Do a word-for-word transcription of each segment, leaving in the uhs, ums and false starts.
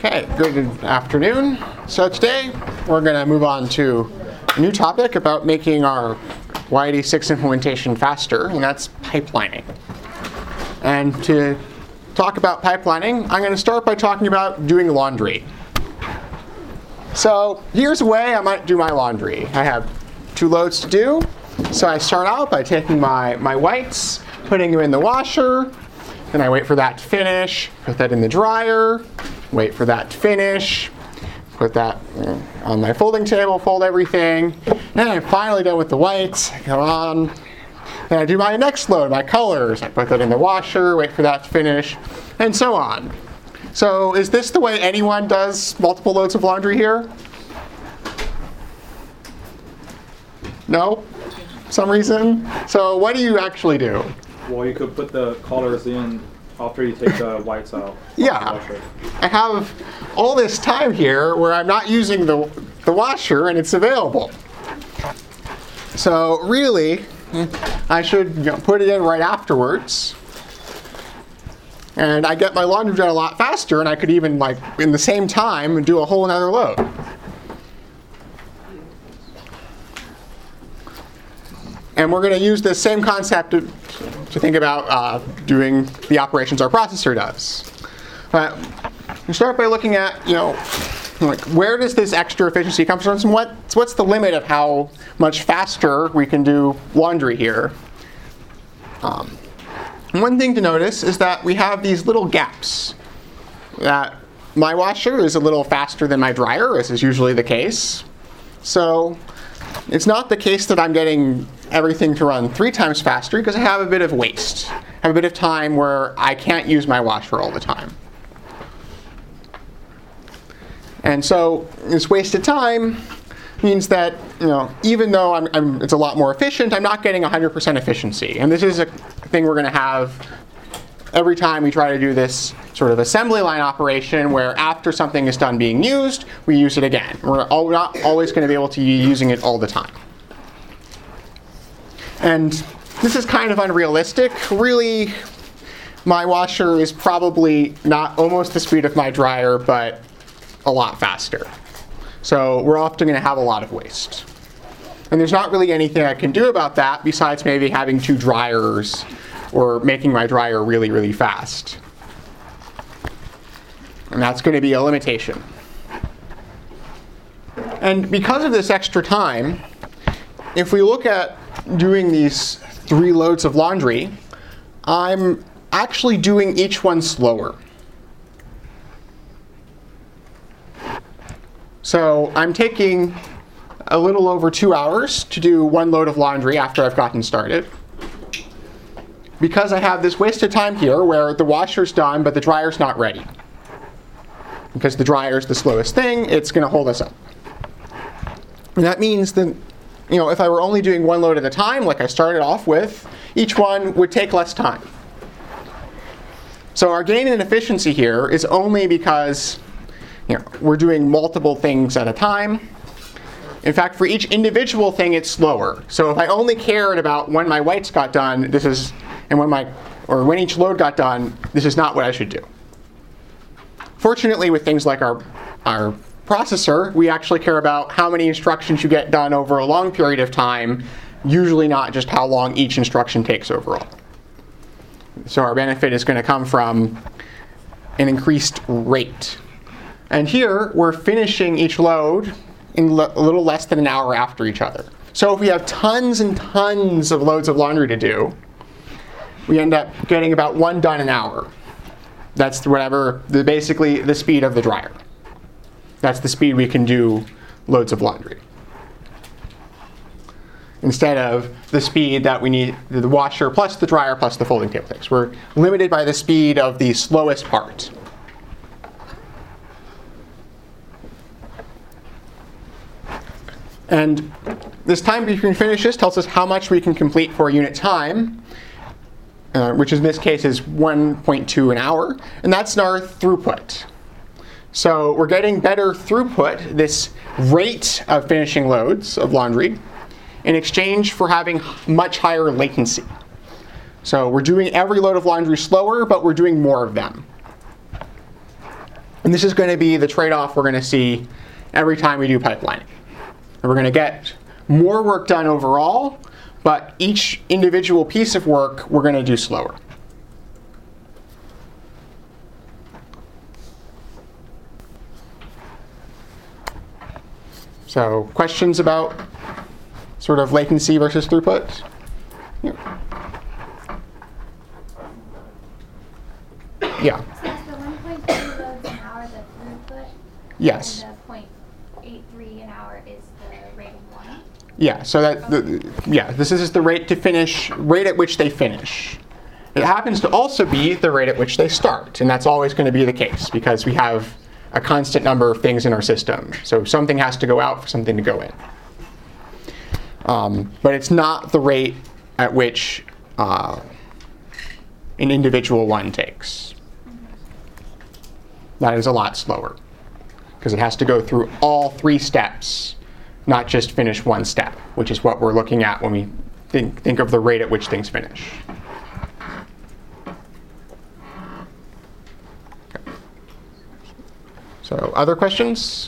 Okay, good afternoon. So today we're going to move on to a new topic about making our Y eighty-six implementation faster, and that's pipelining. And to talk about pipelining, I'm going to start by talking about doing laundry. So here's a way I might do my laundry. I have two loads to do. So I start out by taking my, my whites, putting them in the washer, then I wait for that to finish, put that in the dryer, wait for that to finish, put that on my folding table, fold everything, and I'm finally done with the whites. I go on, then I do my next load, my colors. I put that in the washer, wait for that to finish, and so on. So is this the way anyone does multiple loads of laundry here? No? Some reason? So what do you actually do? Well, you could put the colors in after you take the whites out. Yeah. I have all this time here where I'm not using the, the washer and it's available. So really, I should you know, put it in right afterwards. And I get my laundry done a lot faster, and I could even, like, in the same time, do a whole another load. And we're going to use this same concept to, to think about uh, doing the operations our processor does. But we start by looking at, you know, like where does this extra efficiency come from? And what, what's the limit of how much faster we can do laundry here? Um, one thing to notice is that we have these little gaps. That my washer is a little faster than my dryer, as is usually the case. So it's not the case that I'm getting everything to run three times faster, because I have a bit of waste. I have a bit of time where I can't use my washer all the time. And so this wasted time means that, you know, even though I'm, I'm, it's a lot more efficient, I'm not getting one hundred percent efficiency. And this is a thing we're going to have every time we try to do this sort of assembly line operation, where after something is done being used, we use it again. We're all, not always going to be able to be using it all the time. And this is kind of unrealistic. Really, my washer is probably not almost the speed of my dryer, but a lot faster. So we're often going to have a lot of waste. And there's not really anything I can do about that besides maybe having two dryers or making my dryer really, really fast. And that's going to be a limitation. And because of this extra time, if we look at doing these three loads of laundry, I'm actually doing each one slower. So I'm taking a little over two hours to do one load of laundry after I've gotten started. Because I have this wasted time here where the washer's done, but the dryer's not ready. Because the dryer's the slowest thing, it's going to hold us up. And that means that, you know, if I were only doing one load at a time, like I started off with, each one would take less time. So our gain in efficiency here is only because, you know, we're doing multiple things at a time. In fact, for each individual thing, it's slower. So if I only cared about when my whites got done, this is, and when my, or when each load got done, this is not what I should do. Fortunately, with things like our, our processor, we actually care about how many instructions you get done over a long period of time, usually not just how long each instruction takes overall. So our benefit is going to come from an increased rate. And here, we're finishing each load in l- a little less than an hour after each other. So if we have tons and tons of loads of laundry to do, we end up getting about one done an hour. That's whatever, the, basically the speed of the dryer. That's the speed we can do loads of laundry. Instead of the speed that we need, the washer plus the dryer plus the folding table takes. We're limited by the speed of the slowest part. And this time between finishes tells us how much we can complete for a unit time, uh, which in this case is one point two an hour, and that's our throughput. So we're getting better throughput, this rate of finishing loads of laundry, in exchange for having much higher latency. So we're doing every load of laundry slower, but we're doing more of them. And And this is going to be the trade-off we're going to see every time we do pipelining. And we're going to get more work done overall, but each individual piece of work we're going to do slower. So questions about sort of latency versus throughput? Yeah. Yeah. So is the one point two loads an hour the throughput? Yes. And the zero point eight three an hour is the rate of one? Yeah, so that, the, yeah, this is the rate to finish, rate at which they finish. It happens to also be the rate at which they start, and that's always going to be the case because we have a constant number of things in our system. So something has to go out for something to go in. Um, but it's not the rate at which uh, an individual one takes. That is a lot slower because it has to go through all three steps, not just finish one step, which is what we're looking at when we think, think of the rate at which things finish. Okay. So other questions?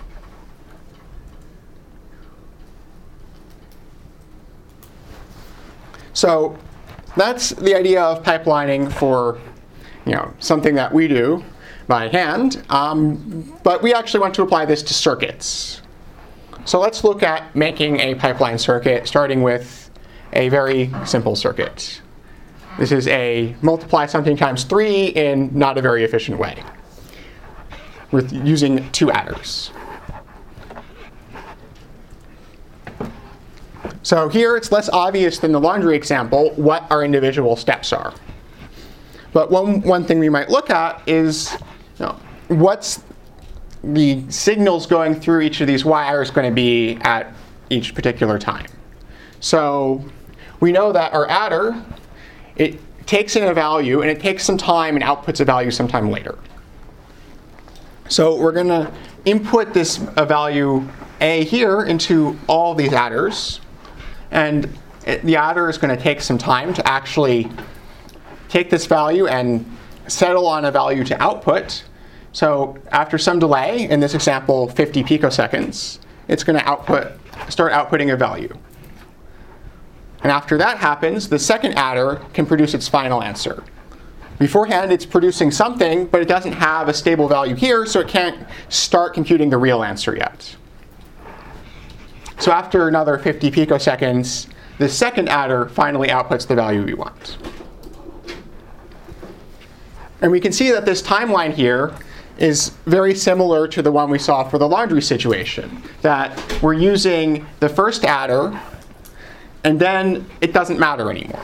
So that's the idea of pipelining for, you know, something that we do by hand. Um, but we actually want to apply this to circuits. So let's look at making a pipeline circuit, starting with a very simple circuit. This is a multiply something times three in not a very efficient way. We're using two adders. So here it's less obvious than the laundry example what our individual steps are. But one, one thing we might look at is, you know, what's the signals going through each of these wires going to be at each particular time. So we know that our adder, it takes in a value and it takes some time and outputs a value sometime later. So we're going to input this a value A here into all these adders. And it, the adder is going to take some time to actually take this value and settle on a value to output. So after some delay, in this example fifty picoseconds, it's going to output, start outputting a value. And after that happens, the second adder can produce its final answer. Beforehand, it's producing something, but it doesn't have a stable value here, so it can't start computing the real answer yet. So after another fifty picoseconds, the second adder finally outputs the value we want. And we can see that this timeline here is very similar to the one we saw for the laundry situation, that we're using the first adder, and then it doesn't matter anymore.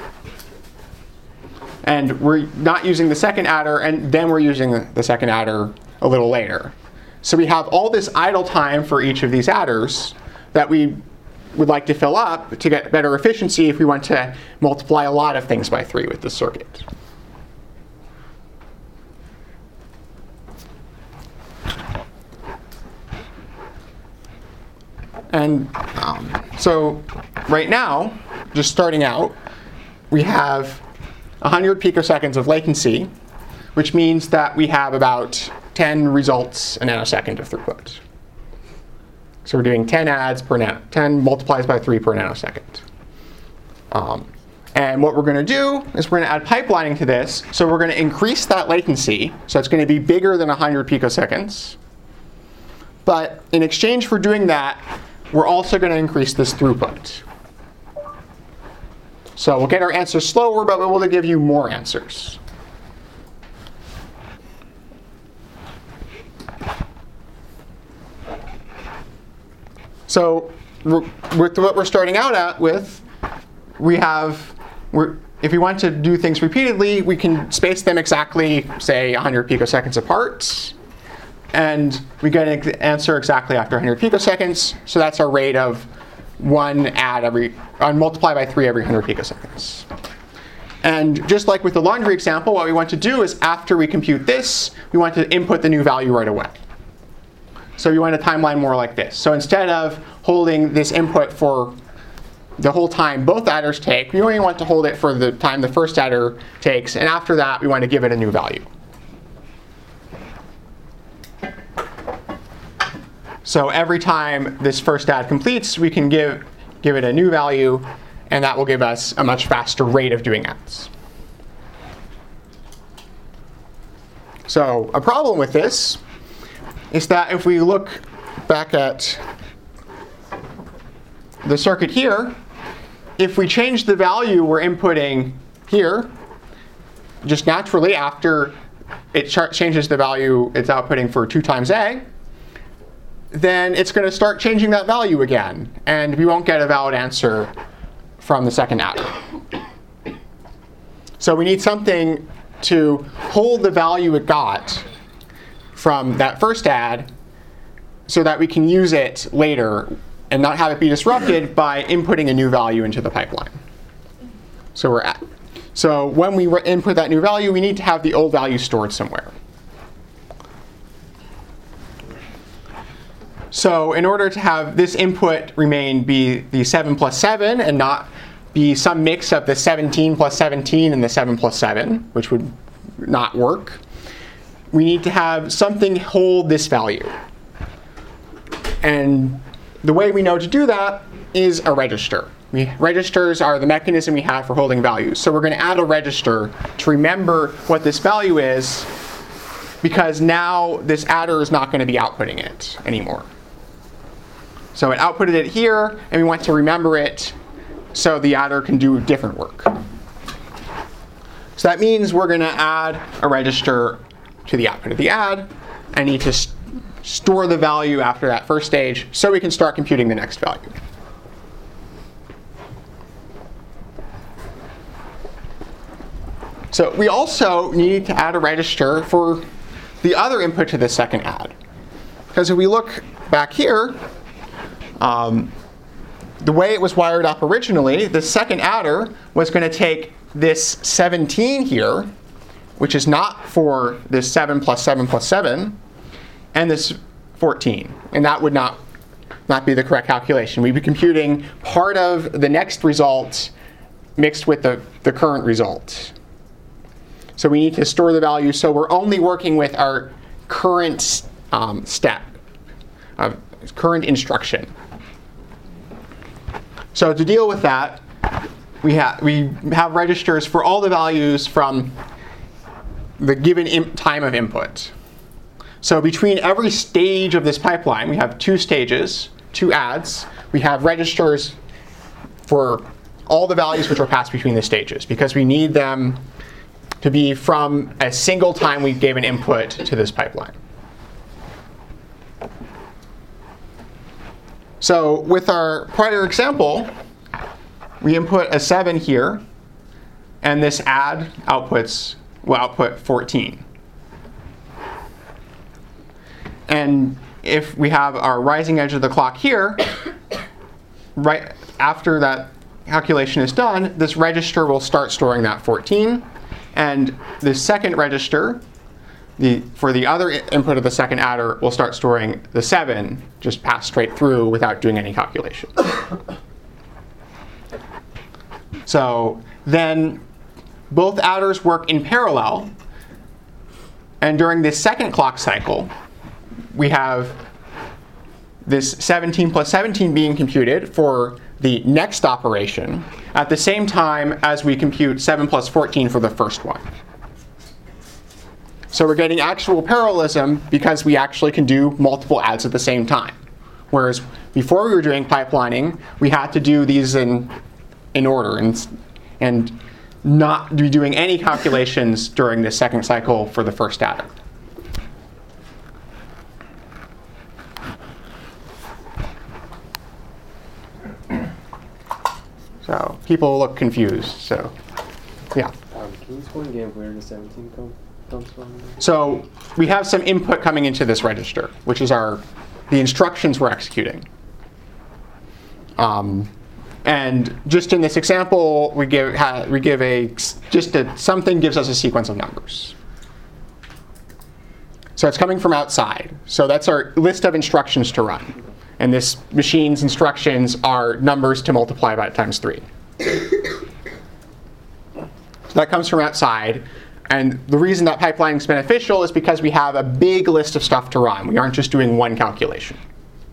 And we're not using the second adder, and then we're using the second adder a little later. So we have all this idle time for each of these adders that we would like to fill up to get better efficiency if we want to multiply a lot of things by three with this circuit. And um, so right now, just starting out, we have one hundred picoseconds of latency, which means that we have about ten results a nanosecond of throughput. So we're doing ten adds per nano, ten multiplies by three per nanosecond. Um, and what we're going to do is we're going to add pipelining to this. So we're going to increase that latency. So it's going to be bigger than one hundred picoseconds. But in exchange for doing that, we're also going to increase this throughput. So we'll get our answers slower, but we're able to give you more answers. So with what we're starting out at with, we have, we're, if we want to do things repeatedly, we can space them exactly, say, one hundred picoseconds apart. And we get an answer exactly after one hundred picoseconds. So that's our rate of one add every, uh, multiply by three every one hundred picoseconds. And just like with the laundry example, what we want to do is after we compute this, we want to input the new value right away. So we want a timeline more like this. So instead of holding this input for the whole time both adders take, we only want to hold it for the time the first adder takes. And after that, we want to give it a new value. So every time this first add completes, we can give, give it a new value, and that will give us a much faster rate of doing adds. So a problem with this is that if we look back at the circuit here, if we change the value we're inputting here, just naturally after it changes the value it's outputting for two times A, then it's going to start changing that value again, and we won't get a valid answer from the second adder. So we need something to hold the value it got from that first add so that we can use it later and not have it be disrupted by inputting a new value into the pipeline. So we're at. So when we input that new value, we need to have the old value stored somewhere. So in order to have this input remain be the seven plus seven and not be some mix of the seventeen plus seventeen and the seven plus seven, which would not work, we need to have something hold this value. And the way we know to do that is a register. We, registers are the mechanism we have for holding values. So we're going to add a register to remember what this value is, because now this adder is not going to be outputting it anymore. So it outputted it here, and we want to remember it so the adder can do different work. So that means we're going to add a register to the output of the add. I need to st- store the value after that first stage so we can start computing the next value. So we also need to add a register for the other input to the second add. Because if we look back here, um, the way it was wired up originally, the second adder was going to take this seventeen here, which is not for this seven plus seven plus seven, and this fourteen. And that would not, not be the correct calculation. We'd be computing part of the next result mixed with the, the current result. So we need to store the value so we're only working with our current um, step, uh, current instruction. So to deal with that, we, ha- we have registers for all the values from the given im- time of input. So between every stage of this pipeline, we have two stages, two adds. We have registers for all the values which are passed between the stages, because we need them to be from a single time we gave an input to this pipeline. So with our prior example, we input a seven here, and this add outputs will output fourteen. And if we have our rising edge of the clock here, right after that calculation is done, this register will start storing that fourteen. And the second register, the, for the other input of the second adder, will start storing the seven, just pass straight through without doing any calculation. So then both adders work in parallel. And during this second clock cycle, we have this seventeen plus seventeen being computed for the next operation at the same time as we compute seven plus fourteen for the first one. So we're getting actual parallelism because we actually can do multiple adds at the same time. Whereas before we were doing pipelining, we had to do these in, in order and, and not be doing any calculations during the second cycle for the first adder. So people look confused. So, yeah. Um, can you explain again where the seventeen come, comes from? So we have some input coming into this register, which is our the instructions we're executing. Um, and just in this example, we give ha, we give a just a something gives us a sequence of numbers. So it's coming from outside. So that's our list of instructions to run. And this machine's instructions are numbers to multiply by times three. So that comes from outside. And the reason that pipeline is beneficial is because we have a big list of stuff to run. We aren't just doing one calculation.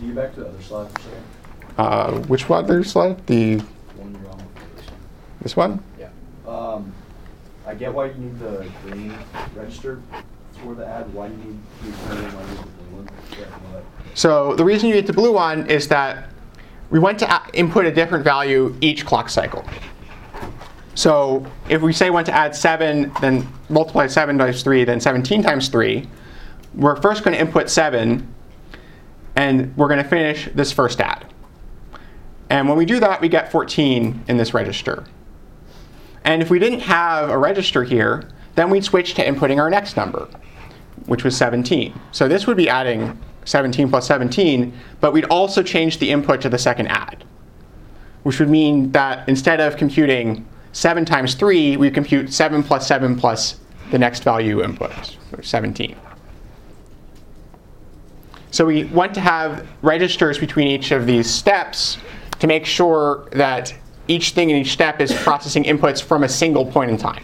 you back to the other slide for a second? Uh, which one other slide? The One you're on. this one? Yeah. Um, I get why you need the green register for the ad. Why you need return, why you need the blue one. Yeah, what? So the reason you get the blue one is that we want to a- input a different value each clock cycle. So if we say want to add seven, then multiply seven times three, then seventeen times three, we're first going to input seven, and we're going to finish this first add. And when we do that, we get fourteen in this register. And if we didn't have a register here, then we'd switch to inputting our next number, which was seventeen. So this would be adding seventeen plus seventeen, but we'd also change the input to the second add, which would mean that instead of computing seven times three, we compute seven plus seven plus the next value input, which is seventeen. So we want to have registers between each of these steps to make sure that each thing in each step is processing inputs from a single point in time.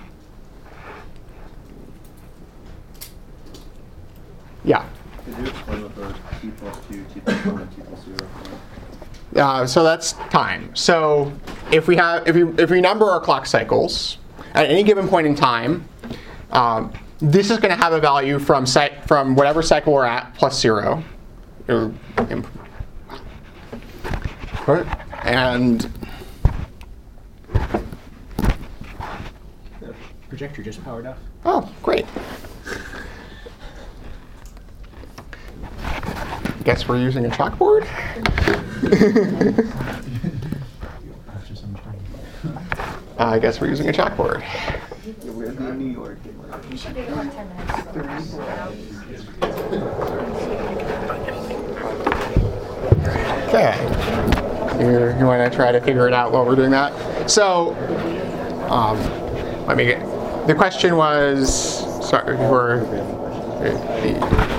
Yeah? Could you explain what the t plus two, t plus one, and t plus zero are? Uh, so that's time. So if we have, if we if we number our clock cycles at any given point in time, um, this is going to have a value from cy- from whatever cycle we're at plus zero, or, and The projector just powered up. oh, great. Guess we're using a chalkboard. I guess we're using a chalkboard. We're in New York. You should do it like ten minutes. Okay. You, you want to try to figure it out while we're doing that? So, um, let me get. The question was. Sorry, for. The,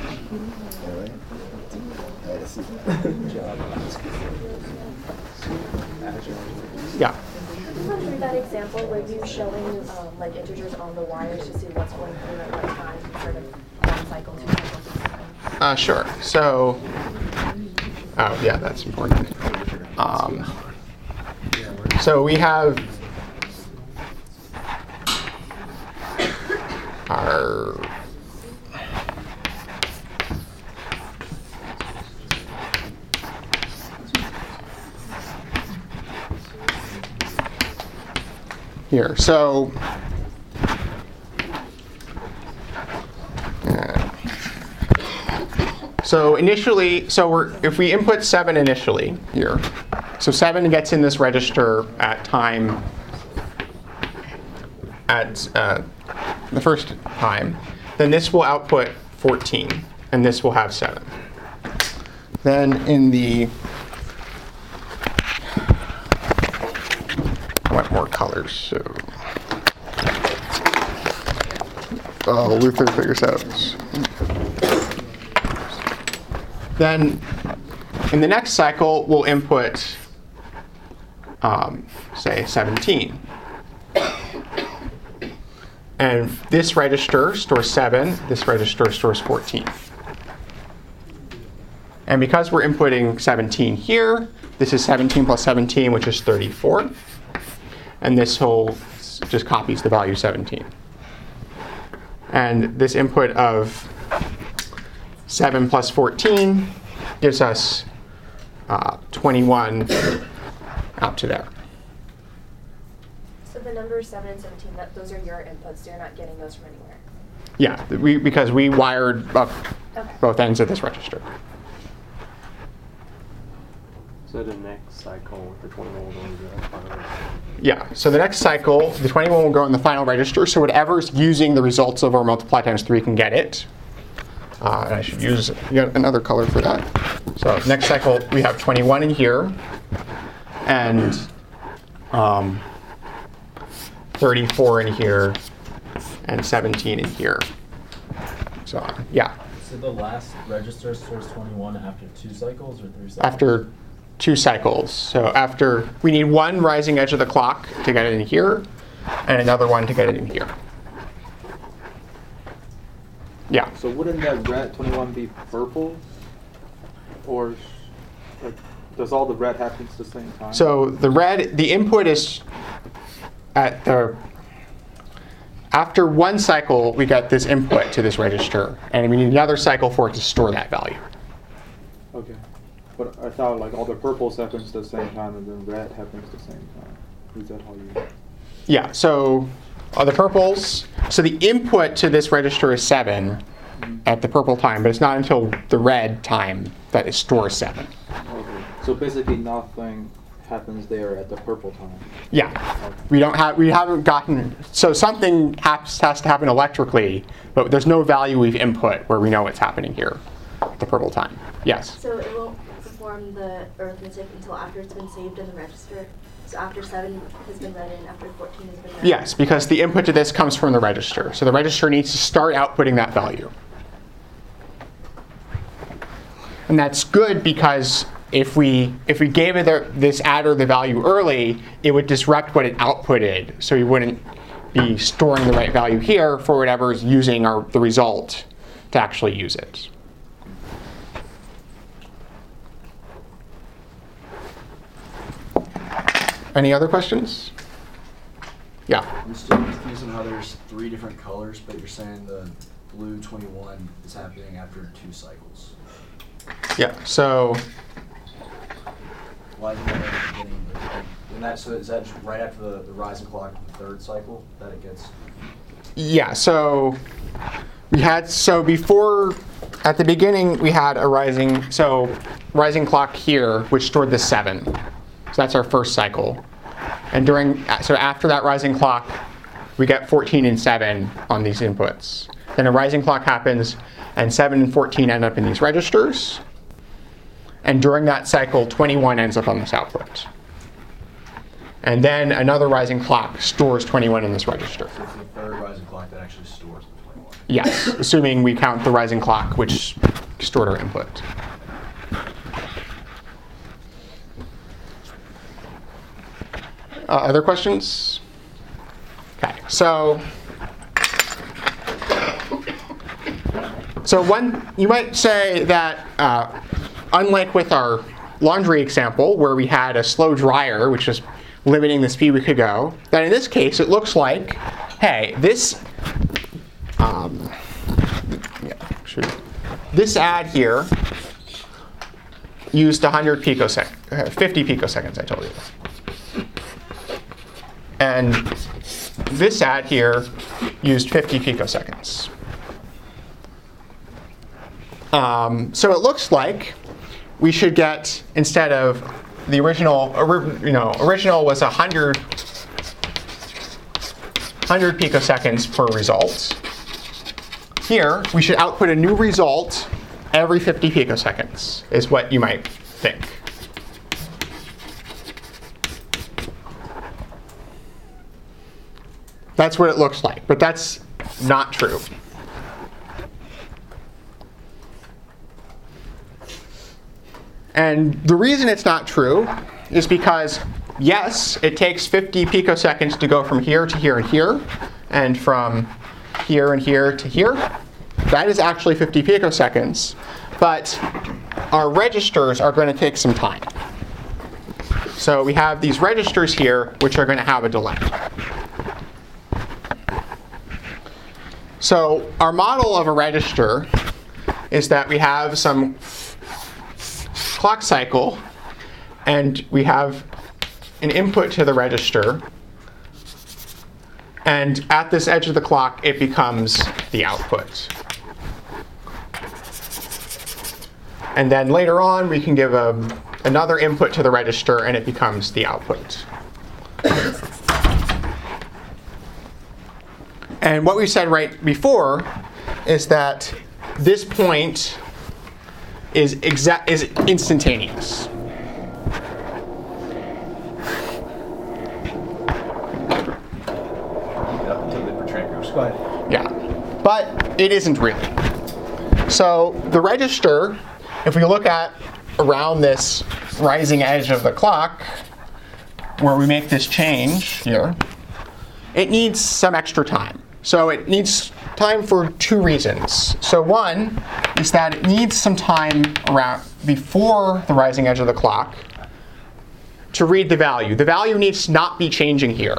yeah. Through that example, were you showing um, like integers on the wires to see what's going through at what time, sort of one cycle, two cycles, three cycles? Uh, sure. So, oh yeah, that's important. Um, so we have our here. So. uh, So initially, so we're, if we input seven initially here, so seven gets in this register at time, at uh, the first time, then this will output fourteen, and this will have seven. Then in the, I want more colors, so. Oh, Luther figures out. Then in the next cycle, we'll input, um, say, seventeen. And this register stores seven. This register stores fourteen. And because we're inputting seventeen here, this is seventeen plus seventeen, which is thirty-four. And this whole just copies the value seventeen. And this input of seven plus fourteen gives us uh, twenty-one out to there. So the numbers seven and seventeen, that, those are your inputs, so you're not getting those from anywhere. Yeah, we, because we wired up Okay. both ends of this register. So the next cycle, the twenty-one will go into the final register. Yeah, so the next cycle, the twenty-one will go in the final register, so whatever's using the results of our multiply times three can get it. Uh, and I should use yet another color for that. So next cycle, we have twenty-one in here, and um, thirty-four in here, and seventeen in here. So yeah, So the last register stores twenty-one after two cycles or three cycles? after two cycles. So after, we need one rising edge of the clock to get it in here, and another one to get it in here. Yeah. So wouldn't that red twenty-one be purple? Or Like, does all the red happen at the same time? So the red, the input is at the, after one cycle, we get this input to this register, and we need another cycle for it to store that value. Okay. But I thought like all the purples happens at the same time and then red happens at the same time. Is that how you... Yeah, so uh, the purples, so the input to this register is seven at the purple time, but it's not until the red time that it stores seven. Okay. So basically nothing happens there at the purple time. Yeah, we don't have, we haven't gotten, so something has, has to happen electrically, but there's no value we've input where we know what's happening here at the purple time. Yes? So it won't perform the arithmetic until after it's been saved in the register? So after seven has been read in, after fourteen has been read in? Yes, because the input to this comes from the register. So the register needs to start outputting that value. And that's good because if we if we gave it the, this adder the value early, it would disrupt what it outputted. So we wouldn't be storing the right value here for whatever is using our, the result to actually use it. Any other questions? Yeah. I'm still confused on how there's three different colors, but you're saying the blue twenty-one is happening after two cycles. Yeah. So Why isn't that at the beginning? And that, so is that just right after the, the rising clock of the third cycle that it gets? yeah. So we had so before at the beginning we had a rising so rising clock here which stored the seven. So that's our first cycle. And during so after that rising clock, we get fourteen and seven on these inputs. Then a rising clock happens, and seven and fourteen end up in these registers. And during that cycle, twenty-one ends up on this output. And then another rising clock stores twenty-one in this register. So it's the third rising clock that actually stores the twenty-one. Yes, assuming we count the rising clock, which stored our input. Uh, other questions? Okay, so so one you might say that uh, unlike with our laundry example where we had a slow dryer, which is limiting the speed we could go, that in this case it looks like, hey, this um, yeah, should, this ad here used one hundred picosec- fifty picoseconds, I told you. And this ad here used fifty picoseconds. Um, so it looks like we should get, instead of the original, you know, original was one hundred, one hundred picoseconds per result. Here, we should output a new result every fifty picoseconds, is what you might think. That's what it looks like, but that's not true. And the reason it's not true is because, yes, it takes fifty picoseconds to go from here to here and here, and from here and here to here. That is actually fifty picoseconds, but our registers are going to take some time. So we have these registers here, which are going to have a delay. So our model of a register is that we have some clock cycle, and we have an input to the register, and at this edge of the clock, it becomes the output. And then later on, we can give a, another input to the register, and it becomes the output. And what we said right before is that this point is exact is instantaneous. Go ahead. Yeah, but it isn't really. So the register, if we look at around this rising edge of the clock, where we make this change here, it needs some extra time. So it needs time for two reasons. So one, is that it needs some time around before the rising edge of the clock to read the value. The value needs to not be changing here.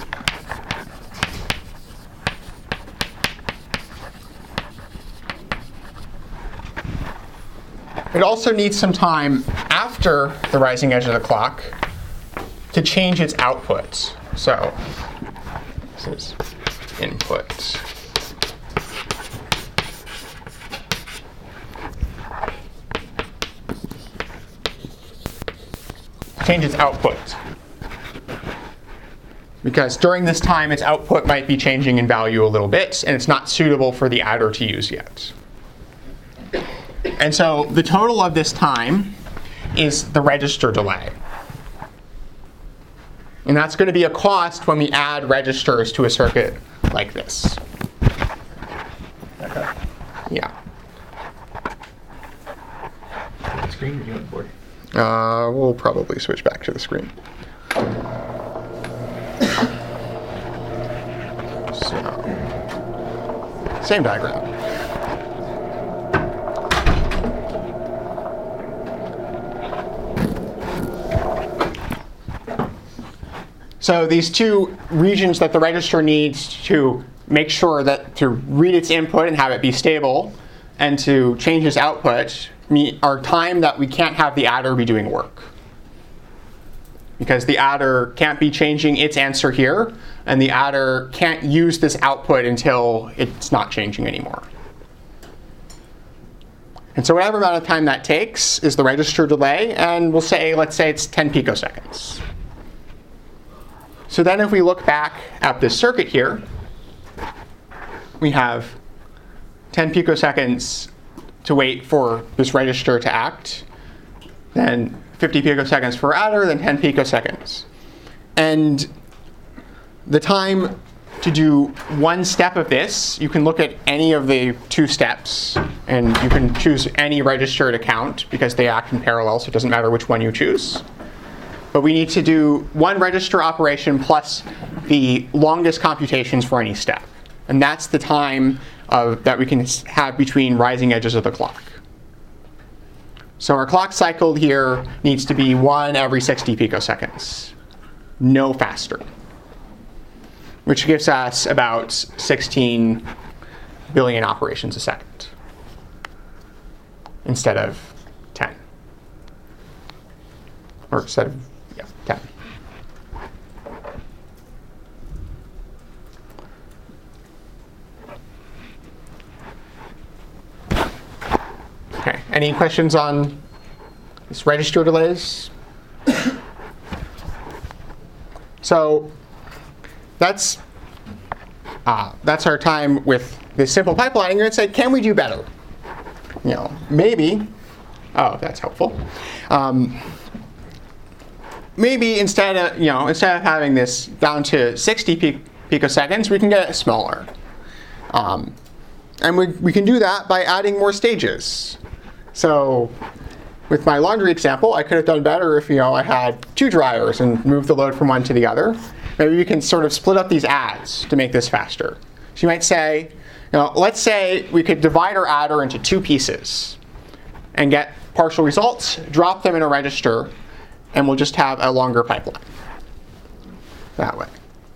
It also needs some time after the rising edge of the clock to change its output. So this is input. Change its output. Because during this time, its output might be changing in value a little bit, and it's not suitable for the adder to use yet. And so the total of this time is the register delay. And that's going to be a cost when we add registers to a circuit like this. Okay. Yeah. Screen, you on the board? Uh, we'll probably switch back to the screen. So, same diagram. So these two regions that the register needs to make sure that to read its input and have it be stable and to change its output are time that we can't have the adder be doing work. Because the adder can't be changing its answer here, and the adder can't use this output until it's not changing anymore. And so whatever amount of time that takes is the register delay, and we'll say, let's say it's ten picoseconds. So then if we look back at this circuit here, we have ten picoseconds to wait for this register to act, then fifty picoseconds for adder, then ten picoseconds. And the time to do one step of this, you can look at any of the two steps, and you can choose any register to count because they act in parallel, so it doesn't matter which one you choose. But we need to do one register operation plus the longest computations for any step. And that's the time of, that we can have between rising edges of the clock. So our clock cycle here needs to be one every sixty picoseconds, no faster, which gives us about sixteen billion operations a second instead of ten. Or instead of, yeah, ten. Okay, any questions on this register delays? So that's uh, that's our time with this simple pipelining. You're going to say, can we do better? You know, maybe. Oh, that's helpful. Um, maybe instead of you know instead of having this down to sixty pic picoseconds, we can get it smaller. Um, and we we can do that by adding more stages. So with my laundry example, I could have done better if you know I had two dryers and moved the load from one to the other. Maybe you can sort of split up these adds to make this faster. So you might say, you know, let's say we could divide our adder into two pieces and get partial results, drop them in a register, and we'll just have a longer pipeline that way.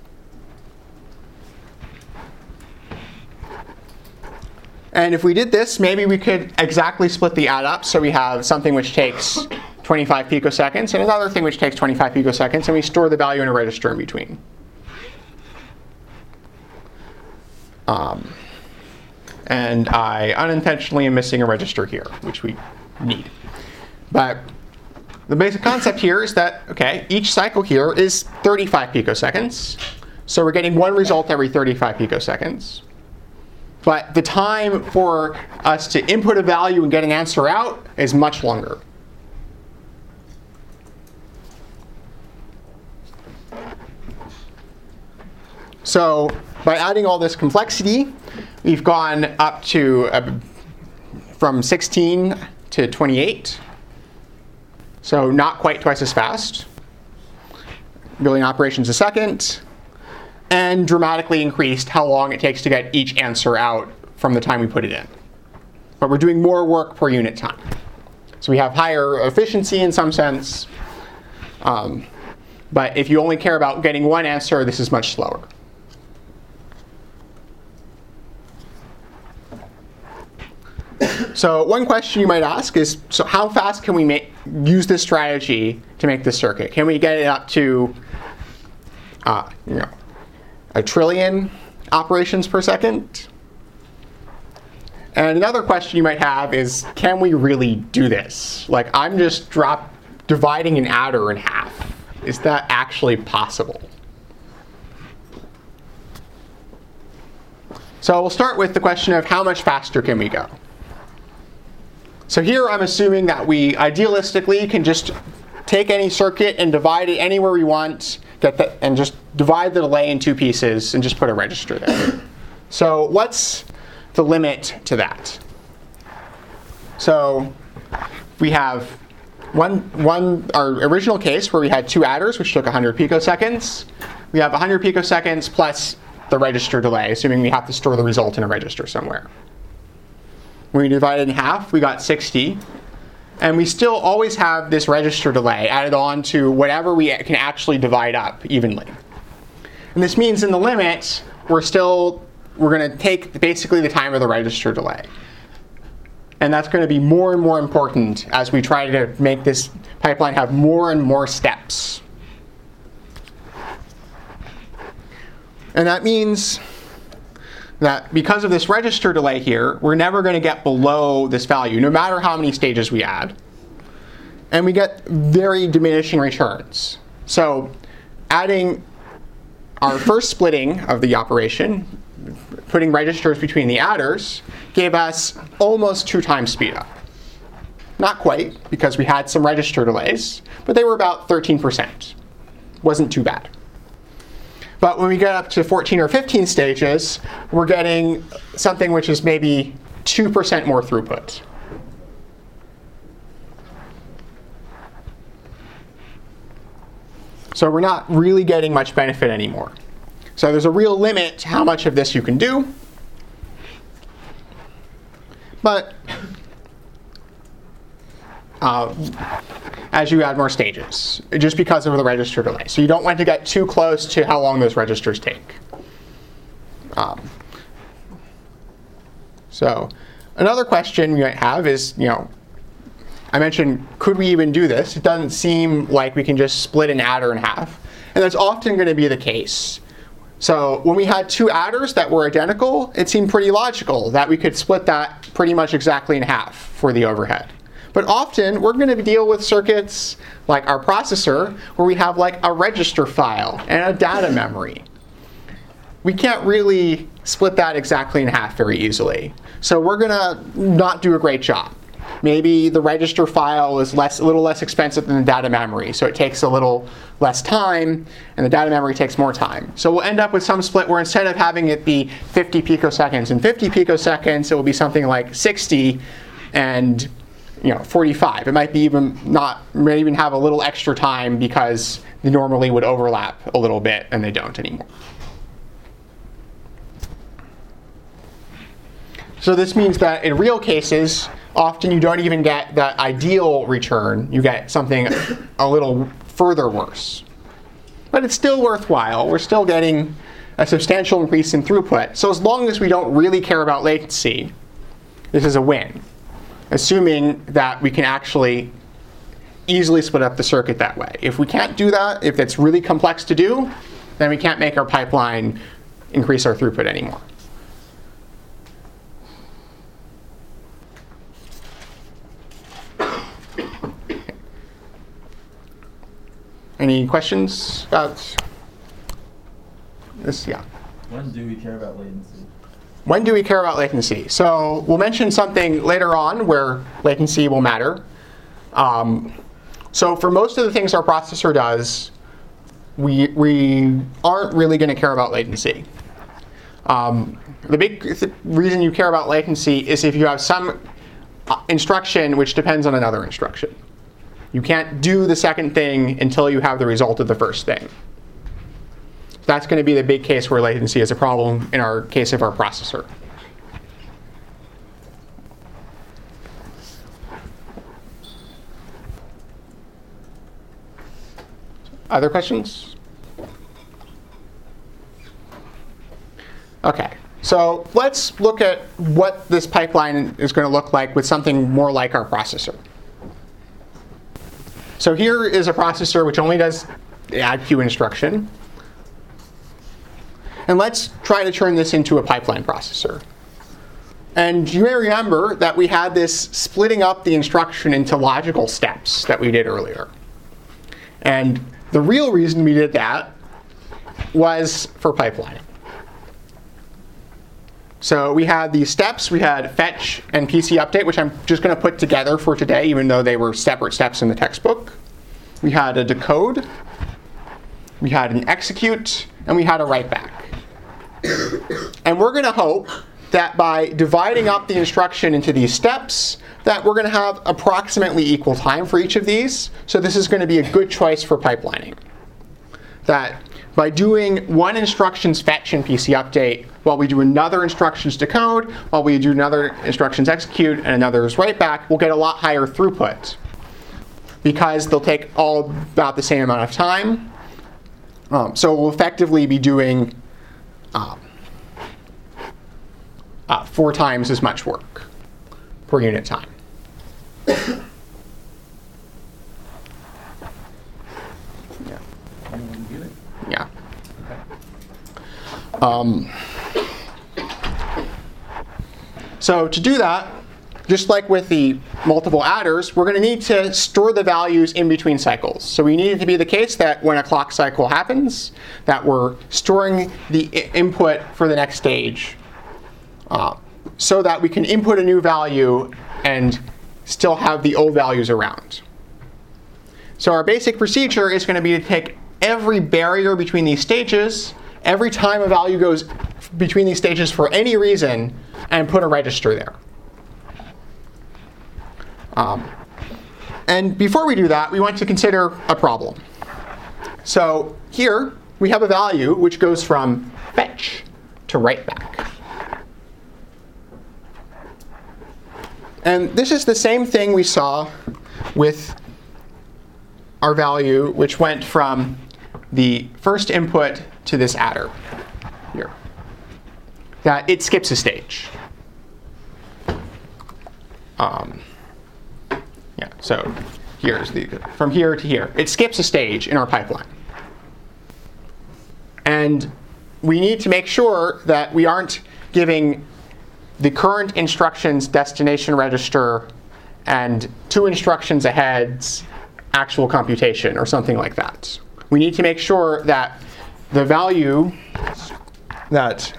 And if we did this, maybe we could exactly split the add up. So we have something which takes twenty-five picoseconds and another thing which takes twenty-five picoseconds, and we store the value in a register in between. Um, and I unintentionally am missing a register here, which we need. But the basic concept here is that, okay, each cycle here is thirty-five picoseconds. So we're getting one result every thirty-five picoseconds. But the time for us to input a value and get an answer out is much longer. So by adding all this complexity, we've gone up to uh, from sixteen to twenty-eight. So not quite twice as fast. Billion operations a second. And dramatically increased how long it takes to get each answer out from the time we put it in. but we're doing more work per unit time. So we have higher efficiency in some sense, um, but if you only care about getting one answer, this is much slower. So one question you might ask is, so how fast can we make, use this strategy to make this circuit? Can we get it up to uh, you know, a trillion operations per second? And another question you might have is, can we really do this? Like, I'm just drop dividing an adder in half. Is that actually possible? So we'll start with the question of how much faster can we go? So here I'm assuming that we idealistically can just take any circuit and divide it anywhere we want, get the, and just divide the delay in two pieces and just put a register there. So what's the limit to that? So we have one, one, our original case where we had two adders, which took one hundred picoseconds. We have one hundred picoseconds plus the register delay, assuming we have to store the result in a register somewhere. When we divide it in half, we got sixty. And we still always have this register delay added on to whatever we can actually divide up evenly. And this means in the limit, we're still, we're going to take basically the time of the register delay. And that's going to be more and more important as we try to make this pipeline have more and more steps. And that means that because of this register delay here, we're never going to get below this value, no matter how many stages we add. And we get very diminishing returns. So adding our first splitting of the operation, putting registers between the adders, gave us almost two times speed up. Not quite, because we had some register delays, but they were about thirteen percent. Wasn't too bad. But when we get up to fourteen or fifteen stages, we're getting something which is maybe two percent more throughput. So we're not really getting much benefit anymore. So there's a real limit to how much of this you can do. But uh, as you add more stages, just because of the register delay. So you don't want to get too close to how long those registers take. Um, so another question you might have is, you know, I mentioned, could we even do this? It doesn't seem like we can just split an adder in half. And that's often going to be the case. So when we had two adders that were identical, it seemed pretty logical that we could split that pretty much exactly in half for the overhead. But often, we're going to deal with circuits like our processor, where we have like a register file and a data memory. We can't really split that exactly in half very easily. So we're going to not do a great job. Maybe the register file is less, a little less expensive than the data memory, so it takes a little less time, and the data memory takes more time. So we'll end up with some split where instead of having it be fifty picoseconds and fifty picoseconds, it will be something like sixty and you know, forty-five. It might be even not, might even have a little extra time because they normally would overlap a little bit, and they don't anymore. So this means that in real cases, often you don't even get that ideal return. You get something a little further worse. But it's still worthwhile. We're still getting a substantial increase in throughput. So as long as we don't really care about latency, this is a win, assuming that we can actually easily split up the circuit that way. If we can't do that, if it's really complex to do, then we can't make our pipeline increase our throughput anymore. Any questions about this? Yeah. When do we care about latency? When do we care about latency? So we'll mention something later on where latency will matter. Um, so for most of the things our processor does, we, we aren't really going to care about latency. Um, the big th- reason you care about latency is if you have some instruction which depends on another instruction. You can't do the second thing until you have the result of the first thing. That's going to be the big case where latency is a problem in our case of our processor. Other questions? Okay, so let's look at what this pipeline is going to look like with something more like our processor. So here is a processor which only does the add queue instruction. And let's try to turn this into a pipeline processor. And you may remember that we had this splitting up the instruction into logical steps that we did earlier. And the real reason we did that was for pipelining. So we had these steps. We had fetch and P C update, which I'm just going to put together for today, even though they were separate steps in the textbook. We had a decode. We had an execute. And we had a write back. And we're going to hope that by dividing up the instruction into these steps, that we're going to have approximately equal time for each of these. So this is going to be a good choice for pipelining. That by doing one instruction's fetch and P C update, while we do another instruction's decode, while we do another instruction's execute, and another's write back, we'll get a lot higher throughput. Because they'll take all about the same amount of time. Um, so we'll effectively be doing um, uh, four times as much work per unit time. Yeah. Yeah. Um, so to do that, just like with the multiple adders, we're going to need to store the values in between cycles. So we need it to be the case that when a clock cycle happens, that we're storing the I- input for the next stage uh, so that we can input a new value and still have the old values around. So our basic procedure is going to be to take every barrier between these stages, every time a value goes between these stages for any reason, and put a register there. Um, and before we do that, we want to consider a problem. So here we have a value which goes from fetch to write back. And this is the same thing we saw with our value which went from the first input to this adder here. That it skips a stage. Um, Yeah, so here's the, from here to here. It skips a stage in our pipeline. And we need to make sure that we aren't giving the current instruction's destination register and two instructions ahead's actual computation or something like that. We need to make sure that the value that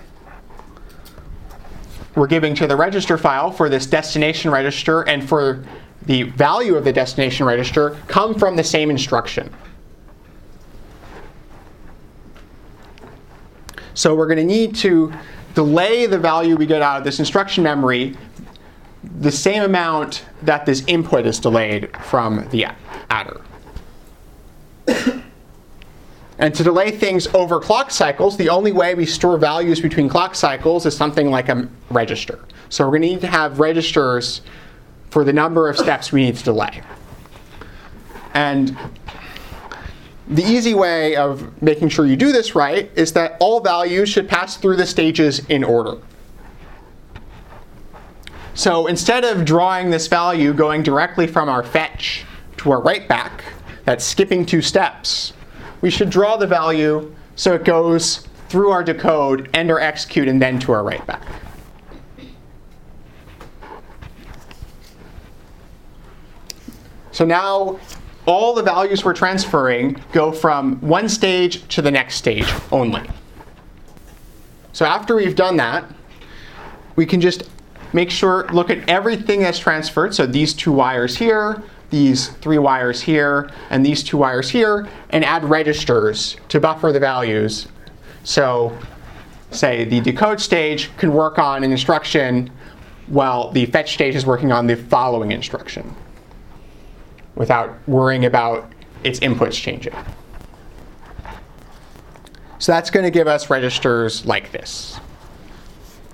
we're giving to the register file for this destination register and for the value of the destination register come from the same instruction. So we're going to need to delay the value we get out of this instruction memory the same amount that this input is delayed from the adder. And to delay things over clock cycles, the only way we store values between clock cycles is something like a register. So we're going to need to have registers for the number of steps we need to delay. And the easy way of making sure you do this right is that all values should pass through the stages in order. So instead of drawing this value going directly from our fetch to our write back, that's skipping two steps, we should draw the value so it goes through our decode and our execute and then to our write back. So now all the values we're transferring go from one stage to the next stage only. So after we've done that, we can just make sure, look at everything that's transferred. So these two wires here, these three wires here, and these two wires here, and add registers to buffer the values. So say the decode stage can work on an instruction while the fetch stage is working on the following instruction, without worrying about its inputs changing. So that's going to give us registers like this.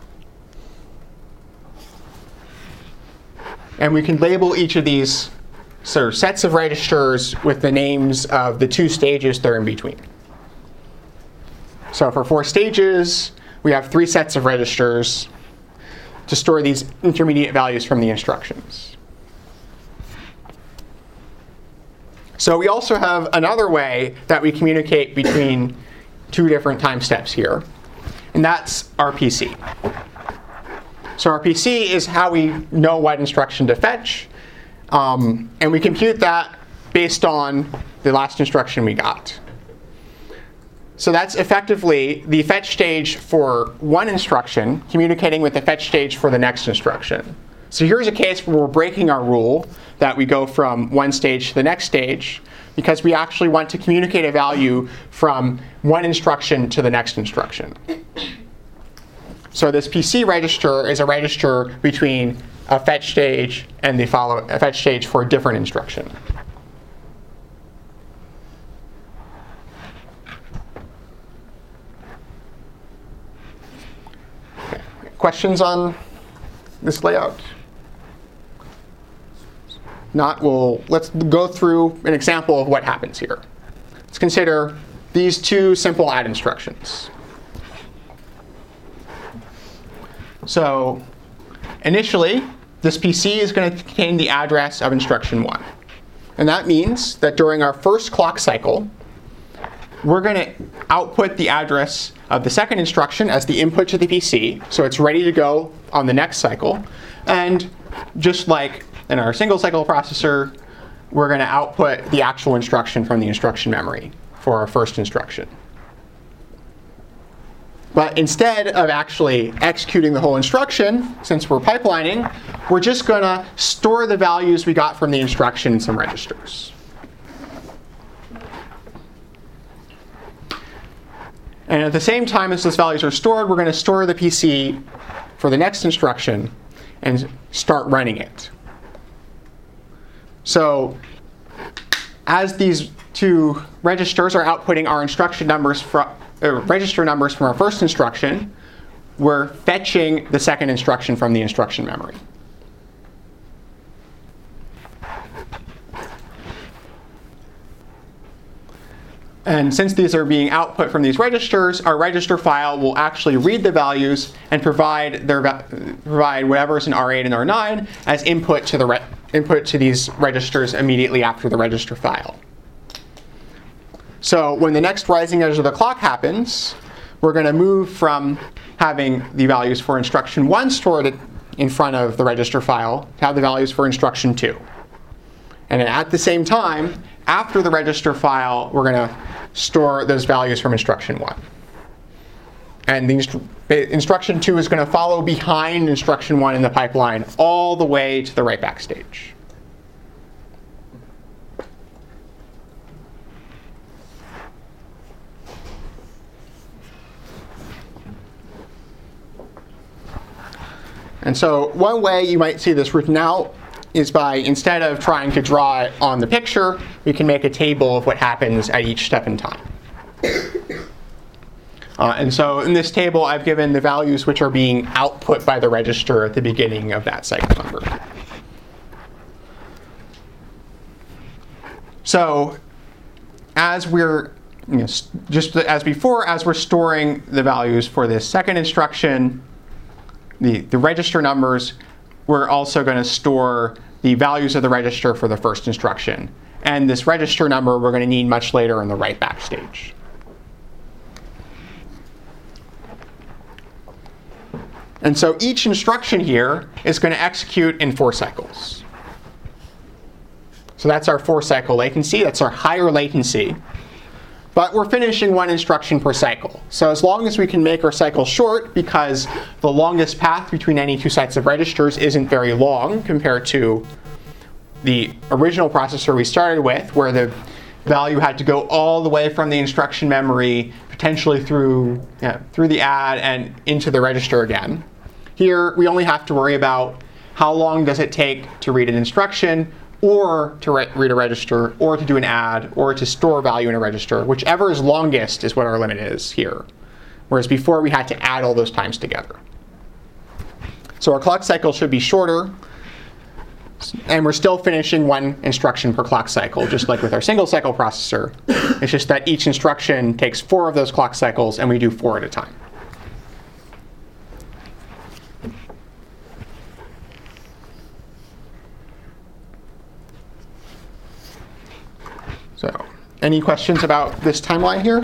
And we can label each of these so sets of registers with the names of the two stages they're in between. So for four stages, we have three sets of registers to store these intermediate values from the instructions. So we also have another way that we communicate between two different time steps here, and that's R P C. So R P C is how we know what instruction to fetch, um, and we compute that based on the last instruction we got. So that's effectively the fetch stage for one instruction communicating with the fetch stage for the next instruction. So here's a case where we're breaking our rule that we go from one stage to the next stage because we actually want to communicate a value from one instruction to the next instruction. So this P C register is a register between a fetch stage and the follow a fetch stage for a different instruction. Okay. Questions on this layout? Not, we'll, let's go through an example of what happens here. Let's consider these two simple add instructions. So initially, this P C is going to contain the address of instruction one. And that means that during our first clock cycle, we're going to output the address of the second instruction as the input to the P C, so it's ready to go on the next cycle. And just like in our single cycle processor, we're going to output the actual instruction from the instruction memory for our first instruction. But instead of actually executing the whole instruction, since we're pipelining, we're just going to store the values we got from the instruction in some registers. And at the same time as those values are stored, we're going to store the P C for the next instruction and start running it. So as these two registers are outputting our instruction numbers from uh, register numbers from our first instruction, we're fetching the second instruction from the instruction memory. And since these are being output from these registers, our register file will actually read the values and provide their provide whatever's in R eight and R nine as input to the re input to these registers immediately after the register file. So when the next rising edge of the clock happens, we're going to move from having the values for instruction one stored in front of the register file to have the values for instruction two. And at the same time, after the register file, we're going to store those values from instruction one. And the instru instruction two is going to follow behind instruction one in the pipeline all the way to the write back stage. And so one way you might see this written out is by, instead of trying to draw it on the picture, we can make a table of what happens at each step in time. Uh, and so in this table, I've given the values which are being output by the register at the beginning of that cycle number. So as we're, you know, just as before, as we're storing the values for this second instruction, the, the register numbers, we're also going to store the values of the register for the first instruction. And this register number we're going to need much later in the write back stage. And so each instruction here is going to execute in four cycles. So that's our four cycle latency. That's our higher latency. But we're finishing one instruction per cycle. So as long as we can make our cycle short, because the longest path between any two sets of registers isn't very long compared to the original processor we started with, where the value had to go all the way from the instruction memory, potentially through, yeah, through the add and into the register again. Here, we only have to worry about how long does it take to read an instruction, or to re read a register, or to do an add, or to store value in a register. Whichever is longest is what our limit is here. Whereas before, we had to add all those times together. So our clock cycle should be shorter. And we're still finishing one instruction per clock cycle, just like with our single cycle processor. It's just that each instruction takes four of those clock cycles, and we do four at a time. So, any questions about this timeline here?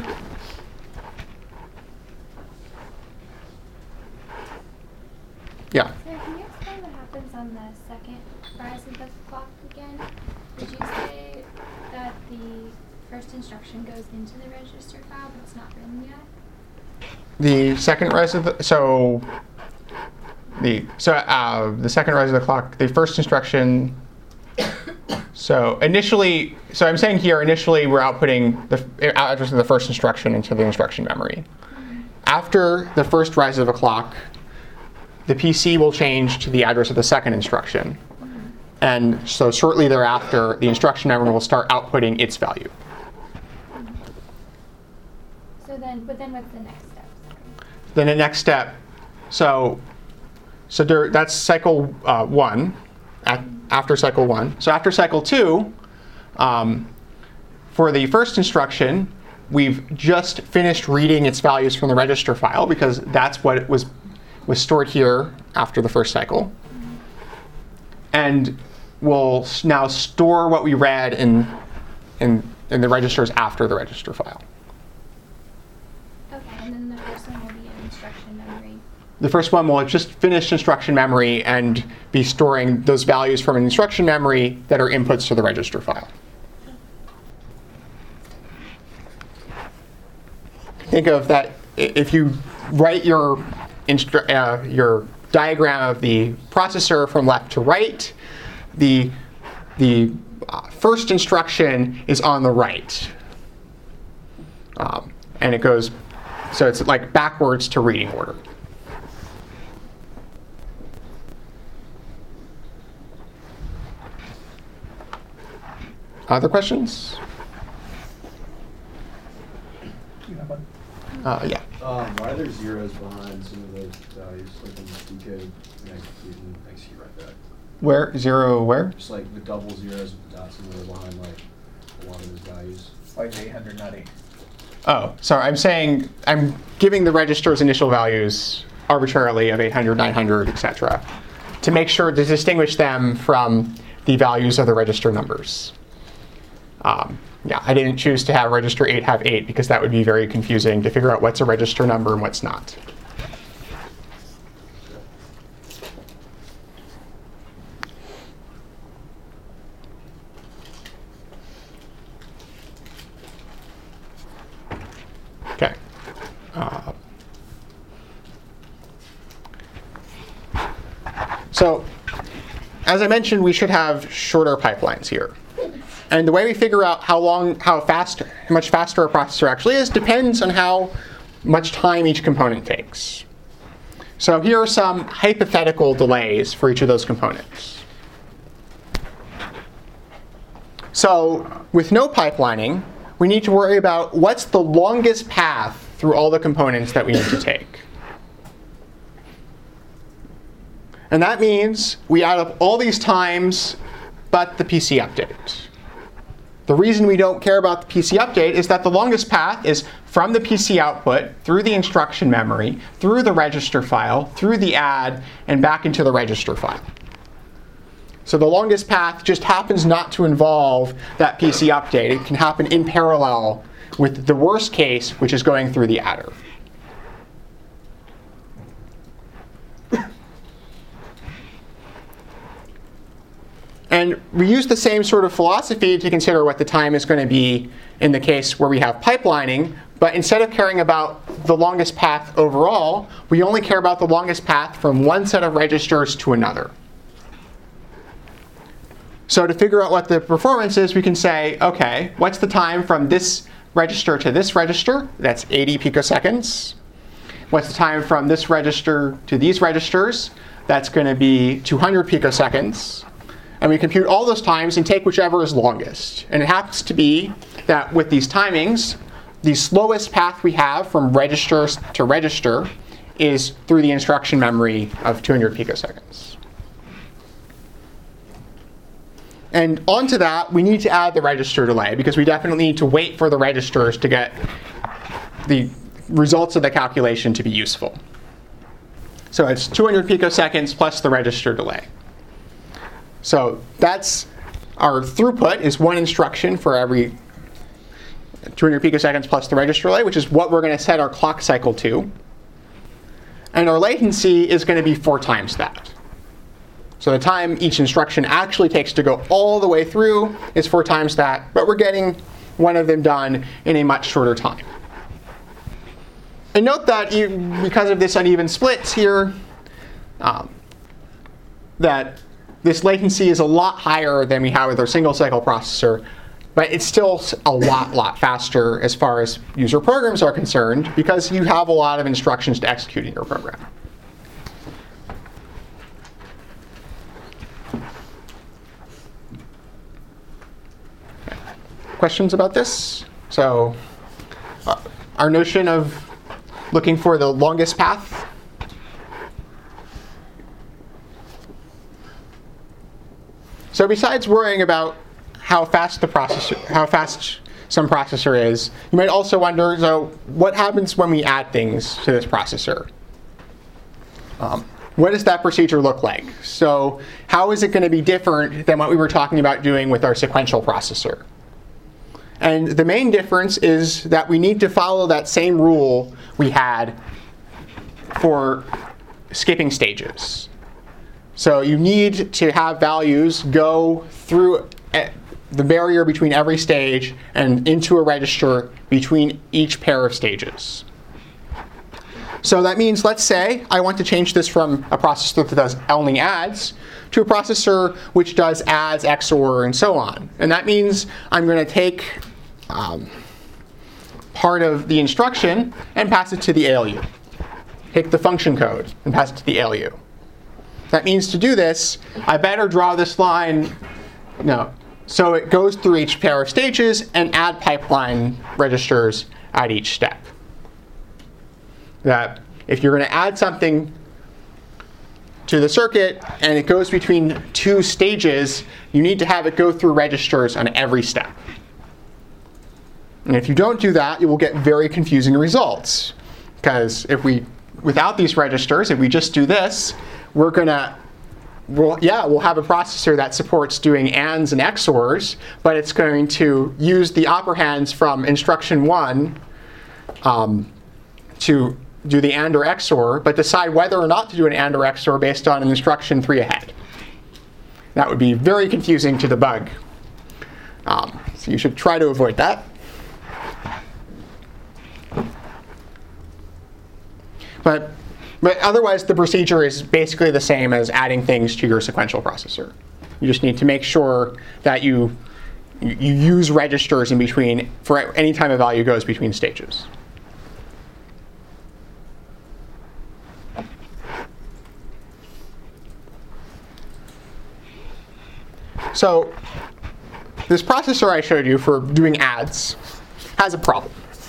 Yeah. Sarah, can you explain what happens on the second rise of the clock again? Did you say that the first instruction goes into the register file, but it's not written yet? The second rise of the so the so uh, the second rise of the clock. The first instruction. So initially, so I'm saying here initially we're outputting the address of the first instruction into the instruction memory. Mm-hmm. After the first rise of a clock, the P C will change to the address of the second instruction. Mm-hmm. And so shortly thereafter, the instruction memory will start outputting its value. Mm-hmm. So then, but then what's the next step? Then the next step, so so there, that's cycle uh, one, at, after cycle one. So after cycle two, um, for the first instruction, we've just finished reading its values from the register file because that's what was was stored here after the first cycle. And we'll now store what we read in, in, in the registers after the register file. Okay, and then the first one will be in instruction memory. The first one will just finish instruction memory and be storing those values from an instruction memory that are inputs to the register file. Think of that if you write your Instru- uh, your diagram of the processor from left to right, the the uh, first instruction is on the right, um, and it goes so it's like backwards to reading order. Other questions? Uh, yeah. Um, why are there zeros behind some of those values, like in the decode and execution, execute right back? Where zero? Where? Just like the double zeros with the dots in the middle behind like a lot of those values. Why is eight hundred not eight? Oh, sorry. I'm saying I'm giving the register's initial values arbitrarily of eight hundred, nine hundred, et cetera, to make sure to distinguish them from the values of the register numbers. Um, yeah, I didn't choose to have register eight have eight because that would be very confusing to figure out what's a register number and what's not. Okay. Uh, so, as I mentioned, we should have shorter pipelines here. And the way we figure out how long, how fast, how much faster a processor actually is depends on how much time each component takes. So here are some hypothetical delays for each of those components. So with no pipelining, we need to worry about what's the longest path through all the components that we need to take. And that means we add up all these times but the P C update. The reason we don't care about the P C update is that the longest path is from the P C output, through the instruction memory, through the register file, through the add, and back into the register file. So the longest path just happens not to involve that P C update. It can happen in parallel with the worst case, which is going through the adder. And we use the same sort of philosophy to consider what the time is going to be in the case where we have pipelining, but instead of caring about the longest path overall, we only care about the longest path from one set of registers to another. So to figure out what the performance is, we can say, okay, what's the time from this register to this register? That's eighty picoseconds. What's the time from this register to these registers? That's going to be two hundred picoseconds. And we compute all those times and take whichever is longest. And it happens to be that with these timings, the slowest path we have from register to register is through the instruction memory of two hundred picoseconds. And onto that, we need to add the register delay because we definitely need to wait for the registers to get the results of the calculation to be useful. So it's two hundred picoseconds plus the register delay. So that's our throughput is one instruction for every two hundred picoseconds plus the register delay, which is what we're going to set our clock cycle to. And our latency is going to be four times that. So the time each instruction actually takes to go all the way through is four times that, but we're getting one of them done in a much shorter time. And note that you, because of this uneven splits here, um, that this latency is a lot higher than we have with our single cycle processor, but it's still a lot, lot faster as far as user programs are concerned because you have a lot of instructions to execute in your program. Questions about this? So uh, our notion of looking for the longest path. So besides worrying about how fast the processor, how fast some processor is, you might also wonder, so what happens when we add things to this processor? Um, what does that procedure look like? So how is it going to be different than what we were talking about doing with our sequential processor? And the main difference is that we need to follow that same rule we had for skipping stages. So you need to have values go through the barrier between every stage and into a register between each pair of stages. So that means, let's say I want to change this from a processor that does only adds to a processor which does adds, X O R, and so on. And that means I'm going to take um, part of the instruction and pass it to the A L U. Take the function code and pass it to the A L U. That means to do this, I better draw this line, no, so it goes through each pair of stages and add pipeline registers at each step. That if you're going to add something to the circuit and it goes between two stages, you need to have it go through registers on every step. And if you don't do that, you will get very confusing results. Because if we, without these registers, if we just do this, we're going to, well, yeah, we'll have a processor that supports doing ands and X O Rs, but it's going to use the operands from instruction one um, to do the and or X O R, but decide whether or not to do an and or X O R based on an instruction three ahead. That would be very confusing to debug. Um, so you should try to avoid that. But, but otherwise, the procedure is basically the same as adding things to your sequential processor. You just need to make sure that you, you use registers in between for any time a value goes between stages. So this processor I showed you for doing adds has a problem.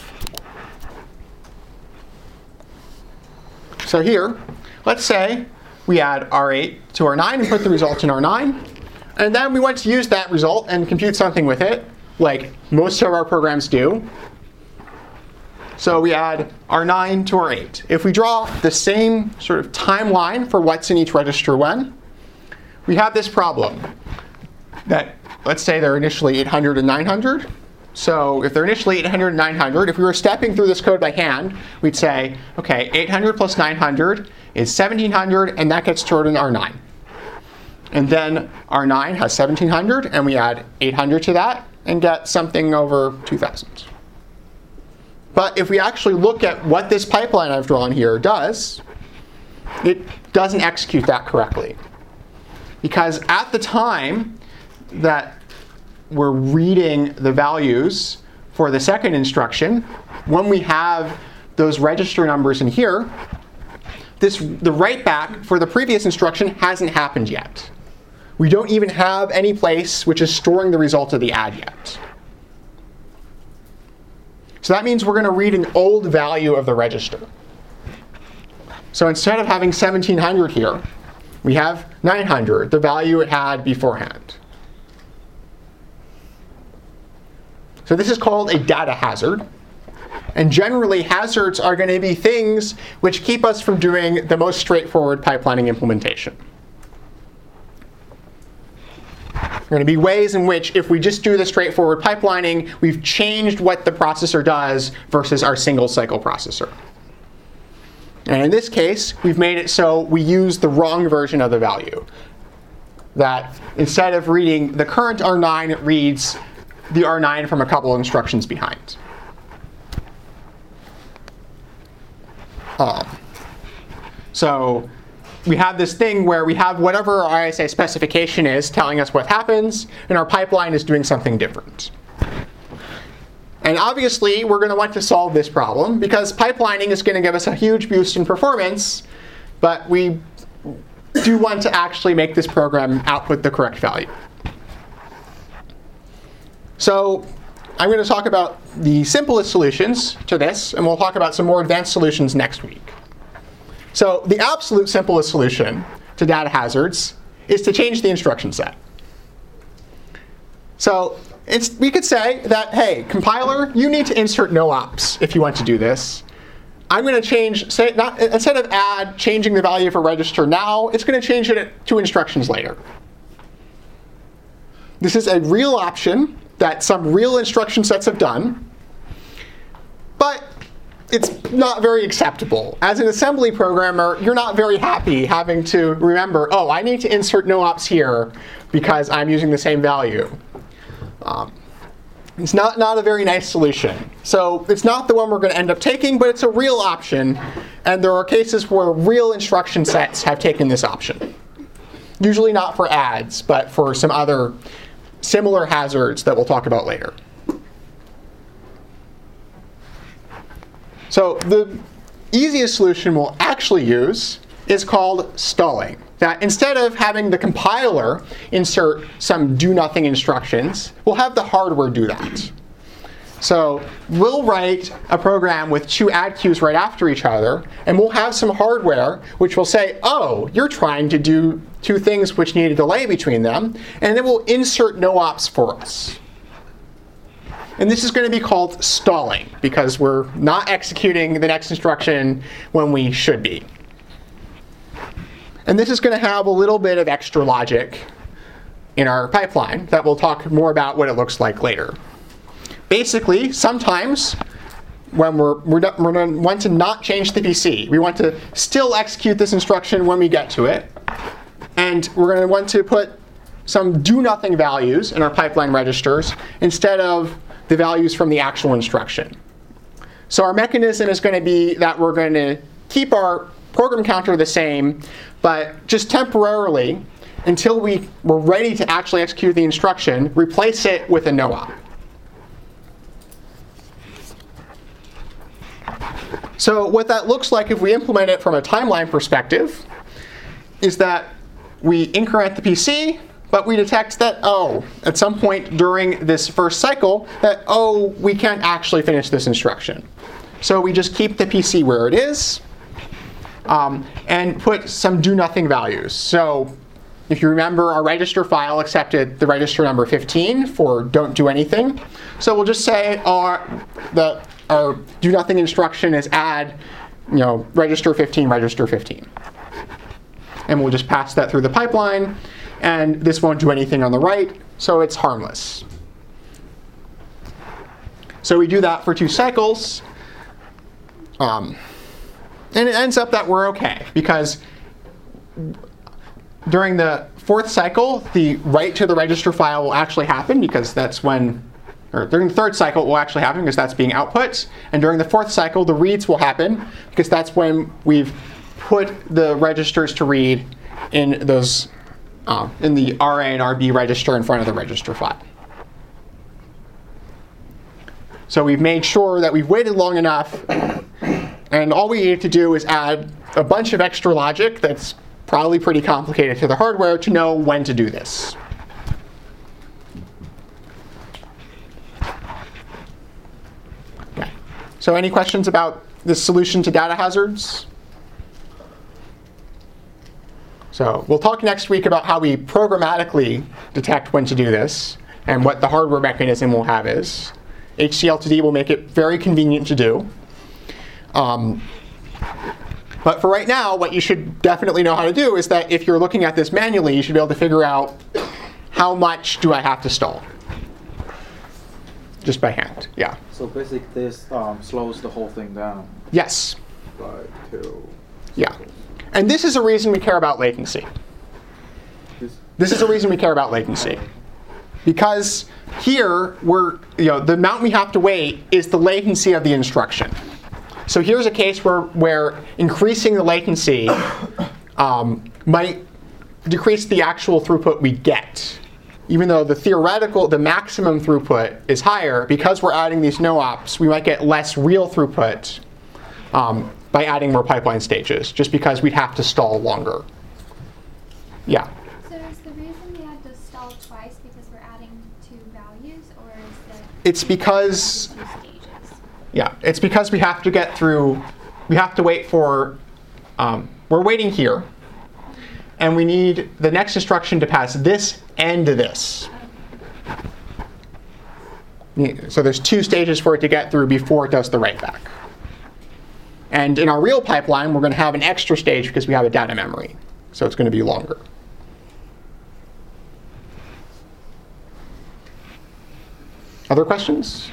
So here, let's say we add R eight to R nine and put the result in R nine. And then we want to use that result and compute something with it, like most of our programs do. So we add R nine to R eight. If we draw the same sort of timeline for what's in each register when, we have this problem. That, let's say they're initially eight hundred and nine hundred. So if they're initially eight hundred and nine hundred, if we were stepping through this code by hand, we'd say, OK, eight hundred plus nine hundred is seventeen hundred, and that gets stored in R nine. And then R nine has seventeen hundred, and we add eight hundred to that and get something over two thousand. But if we actually look at what this pipeline I've drawn here does, it doesn't execute that correctly. Because at the time that we're reading the values for the second instruction, when we have those register numbers in here, this, the write back for the previous instruction hasn't happened yet. We don't even have any place which is storing the result of the add yet. So that means we're going to read an old value of the register. So instead of having seventeen hundred here, we have nine hundred, the value it had beforehand. So this is called a data hazard. And generally, hazards are going to be things which keep us from doing the most straightforward pipelining implementation. There are going to be ways in which, if we just do the straightforward pipelining, we've changed what the processor does versus our single cycle processor. And in this case, we've made it so we use the wrong version of the value. That instead of reading the current R nine, it reads the R nine from a couple of instructions behind. Um, so we have this thing where we have whatever our I S A specification is telling us what happens, and our pipeline is doing something different. And obviously, we're going to want to solve this problem, because pipelining is going to give us a huge boost in performance, but we do want to actually make this program output the correct value. So I'm going to talk about the simplest solutions to this, and we'll talk about some more advanced solutions next week. So the absolute simplest solution to data hazards is to change the instruction set. So it's, we could say that, hey, compiler, you need to insert no ops if you want to do this. I'm going to change, say, not, instead of add changing the value of a register now, it's going to change it to instructions later. This is a real option that some real instruction sets have done, but it's not very acceptable. As an assembly programmer, you're not very happy having to remember, oh, I need to insert no ops here because I'm using the same value. Um, it's not, not a very nice solution. So it's not the one we're going to end up taking, but it's a real option. And there are cases where real instruction sets have taken this option. Usually not for ads, but for some other similar hazards that we'll talk about later. So the easiest solution we'll actually use is called stalling. That instead of having the compiler insert some do-nothing instructions, we'll have the hardware do that. So we'll write a program with two add queues right after each other, and we'll have some hardware which will say, oh, you're trying to do two things which need a delay between them, and then we'll insert no ops for us. And this is going to be called stalling, because we're not executing the next instruction when we should be. And this is going to have a little bit of extra logic in our pipeline that we'll talk more about what it looks like later. Basically, sometimes when we're, we're, we're going to want to not change the P C. We want to still execute this instruction when we get to it. And we're going to want to put some do-nothing values in our pipeline registers instead of the values from the actual instruction. So our mechanism is going to be that we're going to keep our program counter the same, but just temporarily, until we, we're ready to actually execute the instruction, replace it with a no-op. So what that looks like if we implement it from a timeline perspective is that we increment the P C, but we detect that, oh, at some point during this first cycle, that, oh, we can't actually finish this instruction. So we just keep the P C where it is um, and put some do-nothing values. So if you remember, our register file accepted the register number fifteen for don't do anything. So we'll just say our, the, our do-nothing instruction is add, you know, register fifteen, register fifteen. And we'll just pass that through the pipeline. And this won't do anything on the right, so it's harmless. So we do that for two cycles. Um, and it ends up that we're OK, because during the fourth cycle, the write to the register file will actually happen, because that's when, or during the third cycle it will actually happen because that's being output. And during the fourth cycle, the reads will happen, because that's when we've put the registers to read in those uh, in the R A and R B register in front of the register file. So we've made sure that we've waited long enough, and all we need to do is add a bunch of extra logic that's probably pretty complicated to the hardware to know when to do this. Okay. So any questions about this solution to data hazards? So we'll talk next week about how we programmatically detect when to do this and what the hardware mechanism we'll have is. H C L to D will make it very convenient to do. Um, but for right now, what you should definitely know how to do is that if you're looking at this manually, you should be able to figure out how much do I have to stall. Just by hand, yeah. So basically this um, slows the whole thing down Yes, by two. yeah. And this is a reason we care about latency. This- This is a reason we care about latency. Because here, we're, you know, the amount we have to wait is the latency of the instruction. So here's a case where, where increasing the latency um, might decrease the actual throughput we get. Even though the theoretical, the maximum throughput is higher, because we're adding these no-ops, we might get less real throughput um, by adding more pipeline stages, just because we'd have to stall longer. Yeah? So is the reason we had to stall twice because we're adding two values, or is it? It's because, two stages? yeah, it's because we have to get through, we have to wait for, um, we're waiting here, and we need the next instruction to pass this and this. So there's two stages for it to get through before it does the write back. And in our real pipeline, we're going to have an extra stage because we have a data memory. So it's going to be longer. Other questions?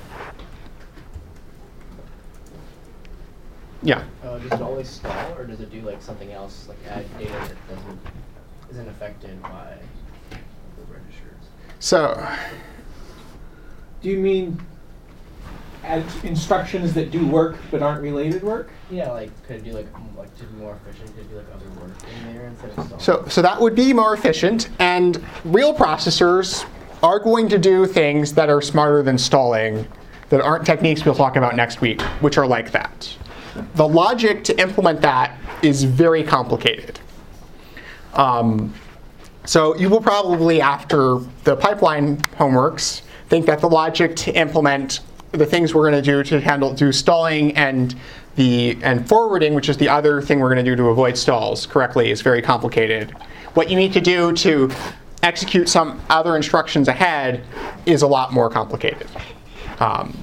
Yeah. Uh, does it always stall, or does it do like something else, like add data that doesn't isn't affected by the registers? So, Do you mean add instructions that do work but aren't related work? Yeah, like could it do like m- like to be more efficient? Could it do like other work in there instead of stalling? so, so that would be more efficient, and real processors are going to do things that are smarter than stalling, that aren't techniques we'll talk about next week, which are like that. The logic to implement that is very complicated. Um, so you will probably, after the pipeline homeworks, think that the logic to implement the things we're going to do to handle do stalling and the and forwarding, which is the other thing we're going to do to avoid stalls correctly, is very complicated. What you need to do to execute some other instructions ahead is a lot more complicated. Um,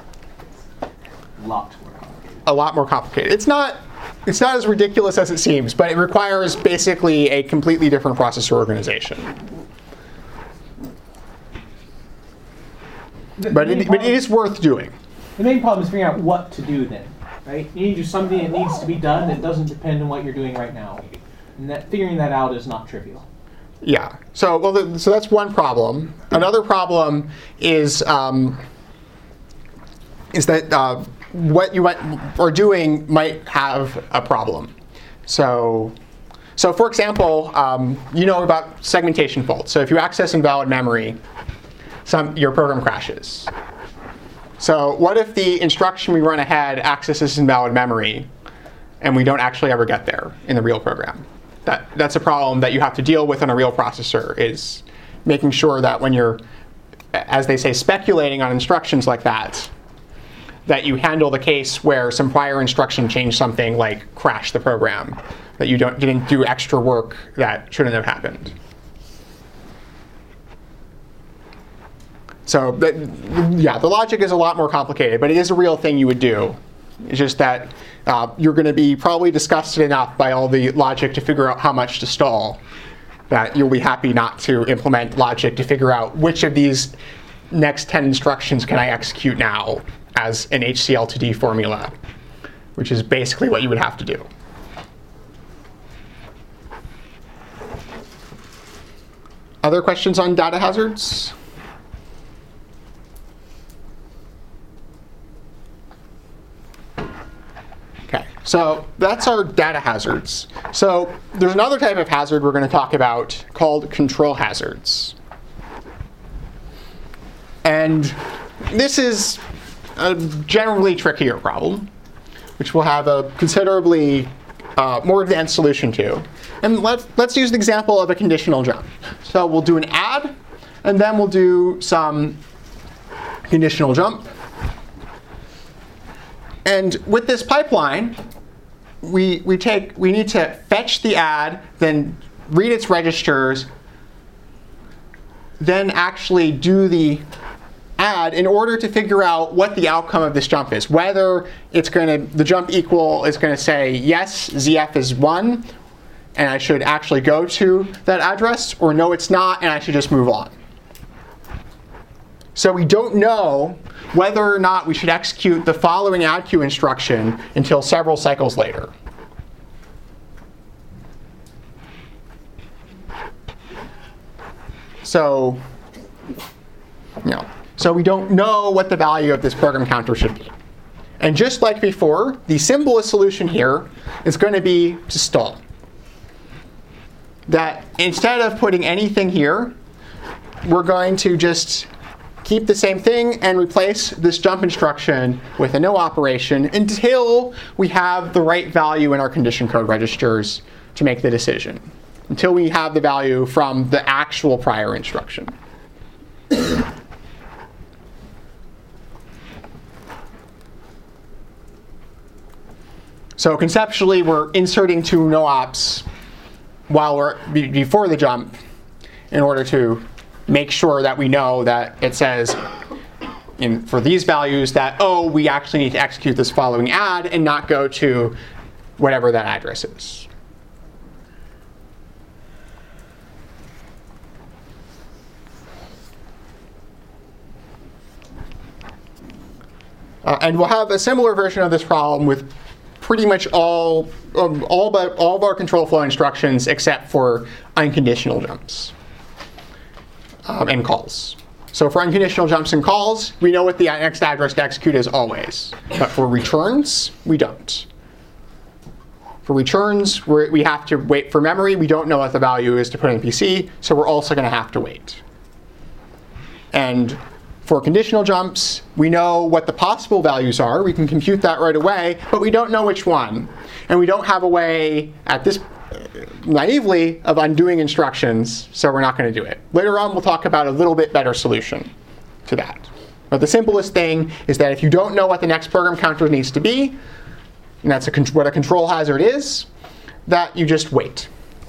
Lot more complicated. a lot more complicated. It's not it's not as ridiculous as it seems, but it requires basically a completely different processor organization. The- But the main it, but it problem- is worth doing. The main problem is figuring out what to do then, right? You need to do something that needs to be done that doesn't depend on what you're doing right now. And that figuring that out is not trivial. Yeah. So well, the, so that's one problem. Another problem is um, is that uh, what you are doing might have a problem. So. So for example, um, you know about segmentation faults. So if you access invalid memory, some, your program crashes. So what if the instruction we run ahead accesses invalid memory and we don't actually ever get there in the real program? That, that's a problem that you have to deal with on a real processor, is making sure that when you're, as they say, speculating on instructions like that, that you handle the case where some prior instruction changed something like crash the program, that you don't, didn't do extra work that shouldn't have happened. So, that, yeah, the logic is a lot more complicated, but it is a real thing you would do. It's just that uh, you're going to be probably disgusted enough by all the logic to figure out how much to stall that you'll be happy not to implement logic to figure out which of these next ten instructions can I execute now as an H C L to D formula, which is basically what you would have to do. Other questions on data hazards? Okay, so that's our data hazards. So there's another type of hazard we're going to talk about called control hazards. And this is a generally trickier problem, which we'll have a considerably uh, more advanced solution to. And let's, let's use the example of a conditional jump. So we'll do an add, and then we'll do some conditional jump. And with this pipeline, we, we, take, we need to fetch the add, then read its registers, then actually do the add in order to figure out what the outcome of this jump is. Whether it's going to, the jump equal is going to say, yes, Z F is one, and I should actually go to that address, or no, it's not, and I should just move on. So we don't know whether or not we should execute the following add queue instruction until several cycles later. So, you know, so we don't know what the value of this program counter should be. And just like before, the simplest solution here is going to be to stall. That instead of putting anything here, we're going to just keep the same thing and replace this jump instruction with a no operation until we have the right value in our condition code registers to make the decision. Until we have the value from the actual prior instruction. So conceptually, we're inserting two no-ops while we're be, before the jump in order to make sure that we know that it says in, for these values that, oh, we actually need to execute this following add and not go to whatever that address is. Uh, and we'll have a similar version of this problem with pretty much all, um, all but all of our control flow instructions except for unconditional jumps um, and calls. So for unconditional jumps and calls, we know what the next address to execute is always. But for returns, we don't. For returns, we're, we have to wait for memory. We don't know what the value is to put in P C, so we're also going to have to wait. And for conditional jumps, we know what the possible values are. We can compute that right away, but we don't know which one. And we don't have a way, at this, naively, of undoing instructions, so we're not going to do it. Later on, we'll talk about a little bit better solution to that. But the simplest thing is that if you don't know what the next program counter needs to be, and that's a, what a control hazard is, that you just wait.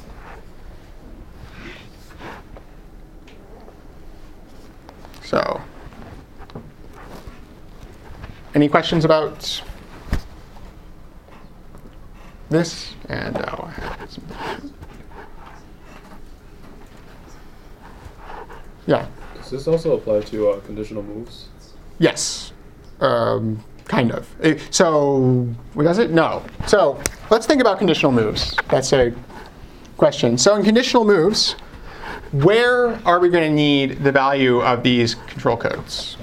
So, any questions about this? And oh, I have some. Yeah. Does this also apply to uh, conditional moves? Yes. Um, kind of. Uh, So, what does it? No. So, let's think about conditional moves. That's a question. So, in conditional moves, where are we going to need the value of these control codes?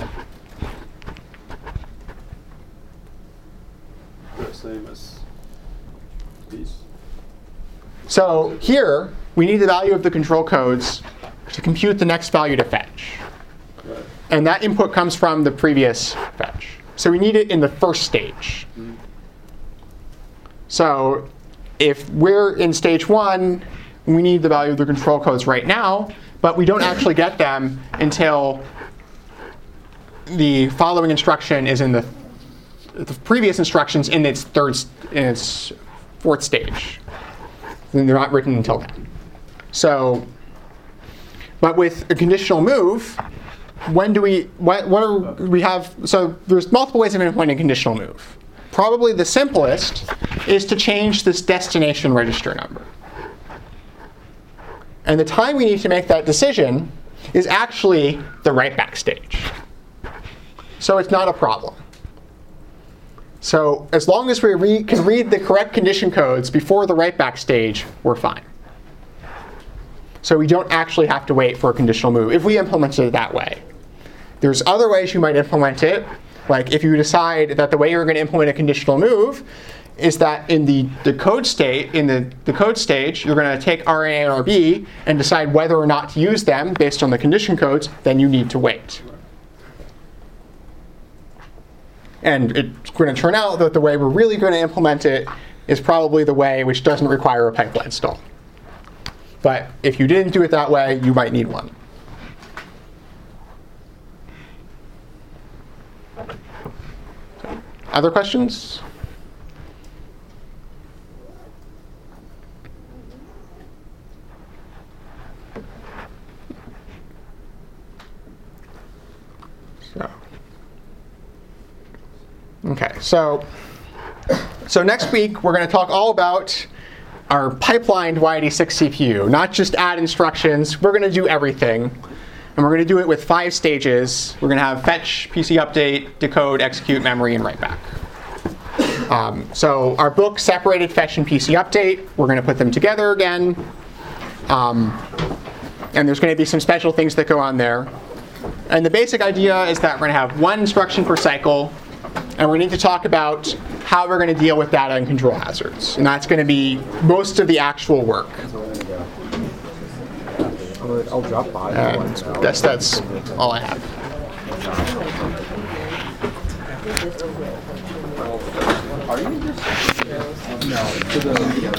The same as these. So here, we need the value of the control codes to compute the next value to fetch. Right. And that input comes from the previous fetch. So we need it in the first stage. Mm-hmm. So if we're in stage one, we need the value of the control codes right now, but we don't actually get them until the following instruction is in the, the previous instructions in its third, in its fourth stage. And they're not written until then. So, but with a conditional move, when do we, what, what are we have, so there's multiple ways of implementing a conditional move. Probably the simplest is to change this destination register number. And the time we need to make that decision is actually the write back stage. So it's not a problem. So as long as we re can read the correct condition codes before the write back stage, we're fine. So we don't actually have to wait for a conditional move if we implement it that way. There's other ways you might implement it. Like if you decide that the way you're going to implement a conditional move is that in the, the code state, in the, the code stage, you're going to take R A and R B and decide whether or not to use them based on the condition codes, then you need to wait. And it's going to turn out that the way we're really going to implement it is probably the way which doesn't require a pipeline stall. But if you didn't do it that way, you might need one. Other questions? So, So, so next week we're going to talk all about our pipelined Y eighty-six C P U, not just add instructions. We're going to do everything, and we're going to do it with five stages. We're going to have fetch, P C update, decode, execute, memory, and write back. Um, so our book separated fetch and P C update. We're going to put them together again, um, and there's going to be some special things that go on there. And the basic idea is that we're going to have one instruction per cycle, and we need to talk about how we're going to deal with data and control hazards. And that's going to be most of the actual work. I'll drop by. Uh, that's, that's all I have. Are you just no to the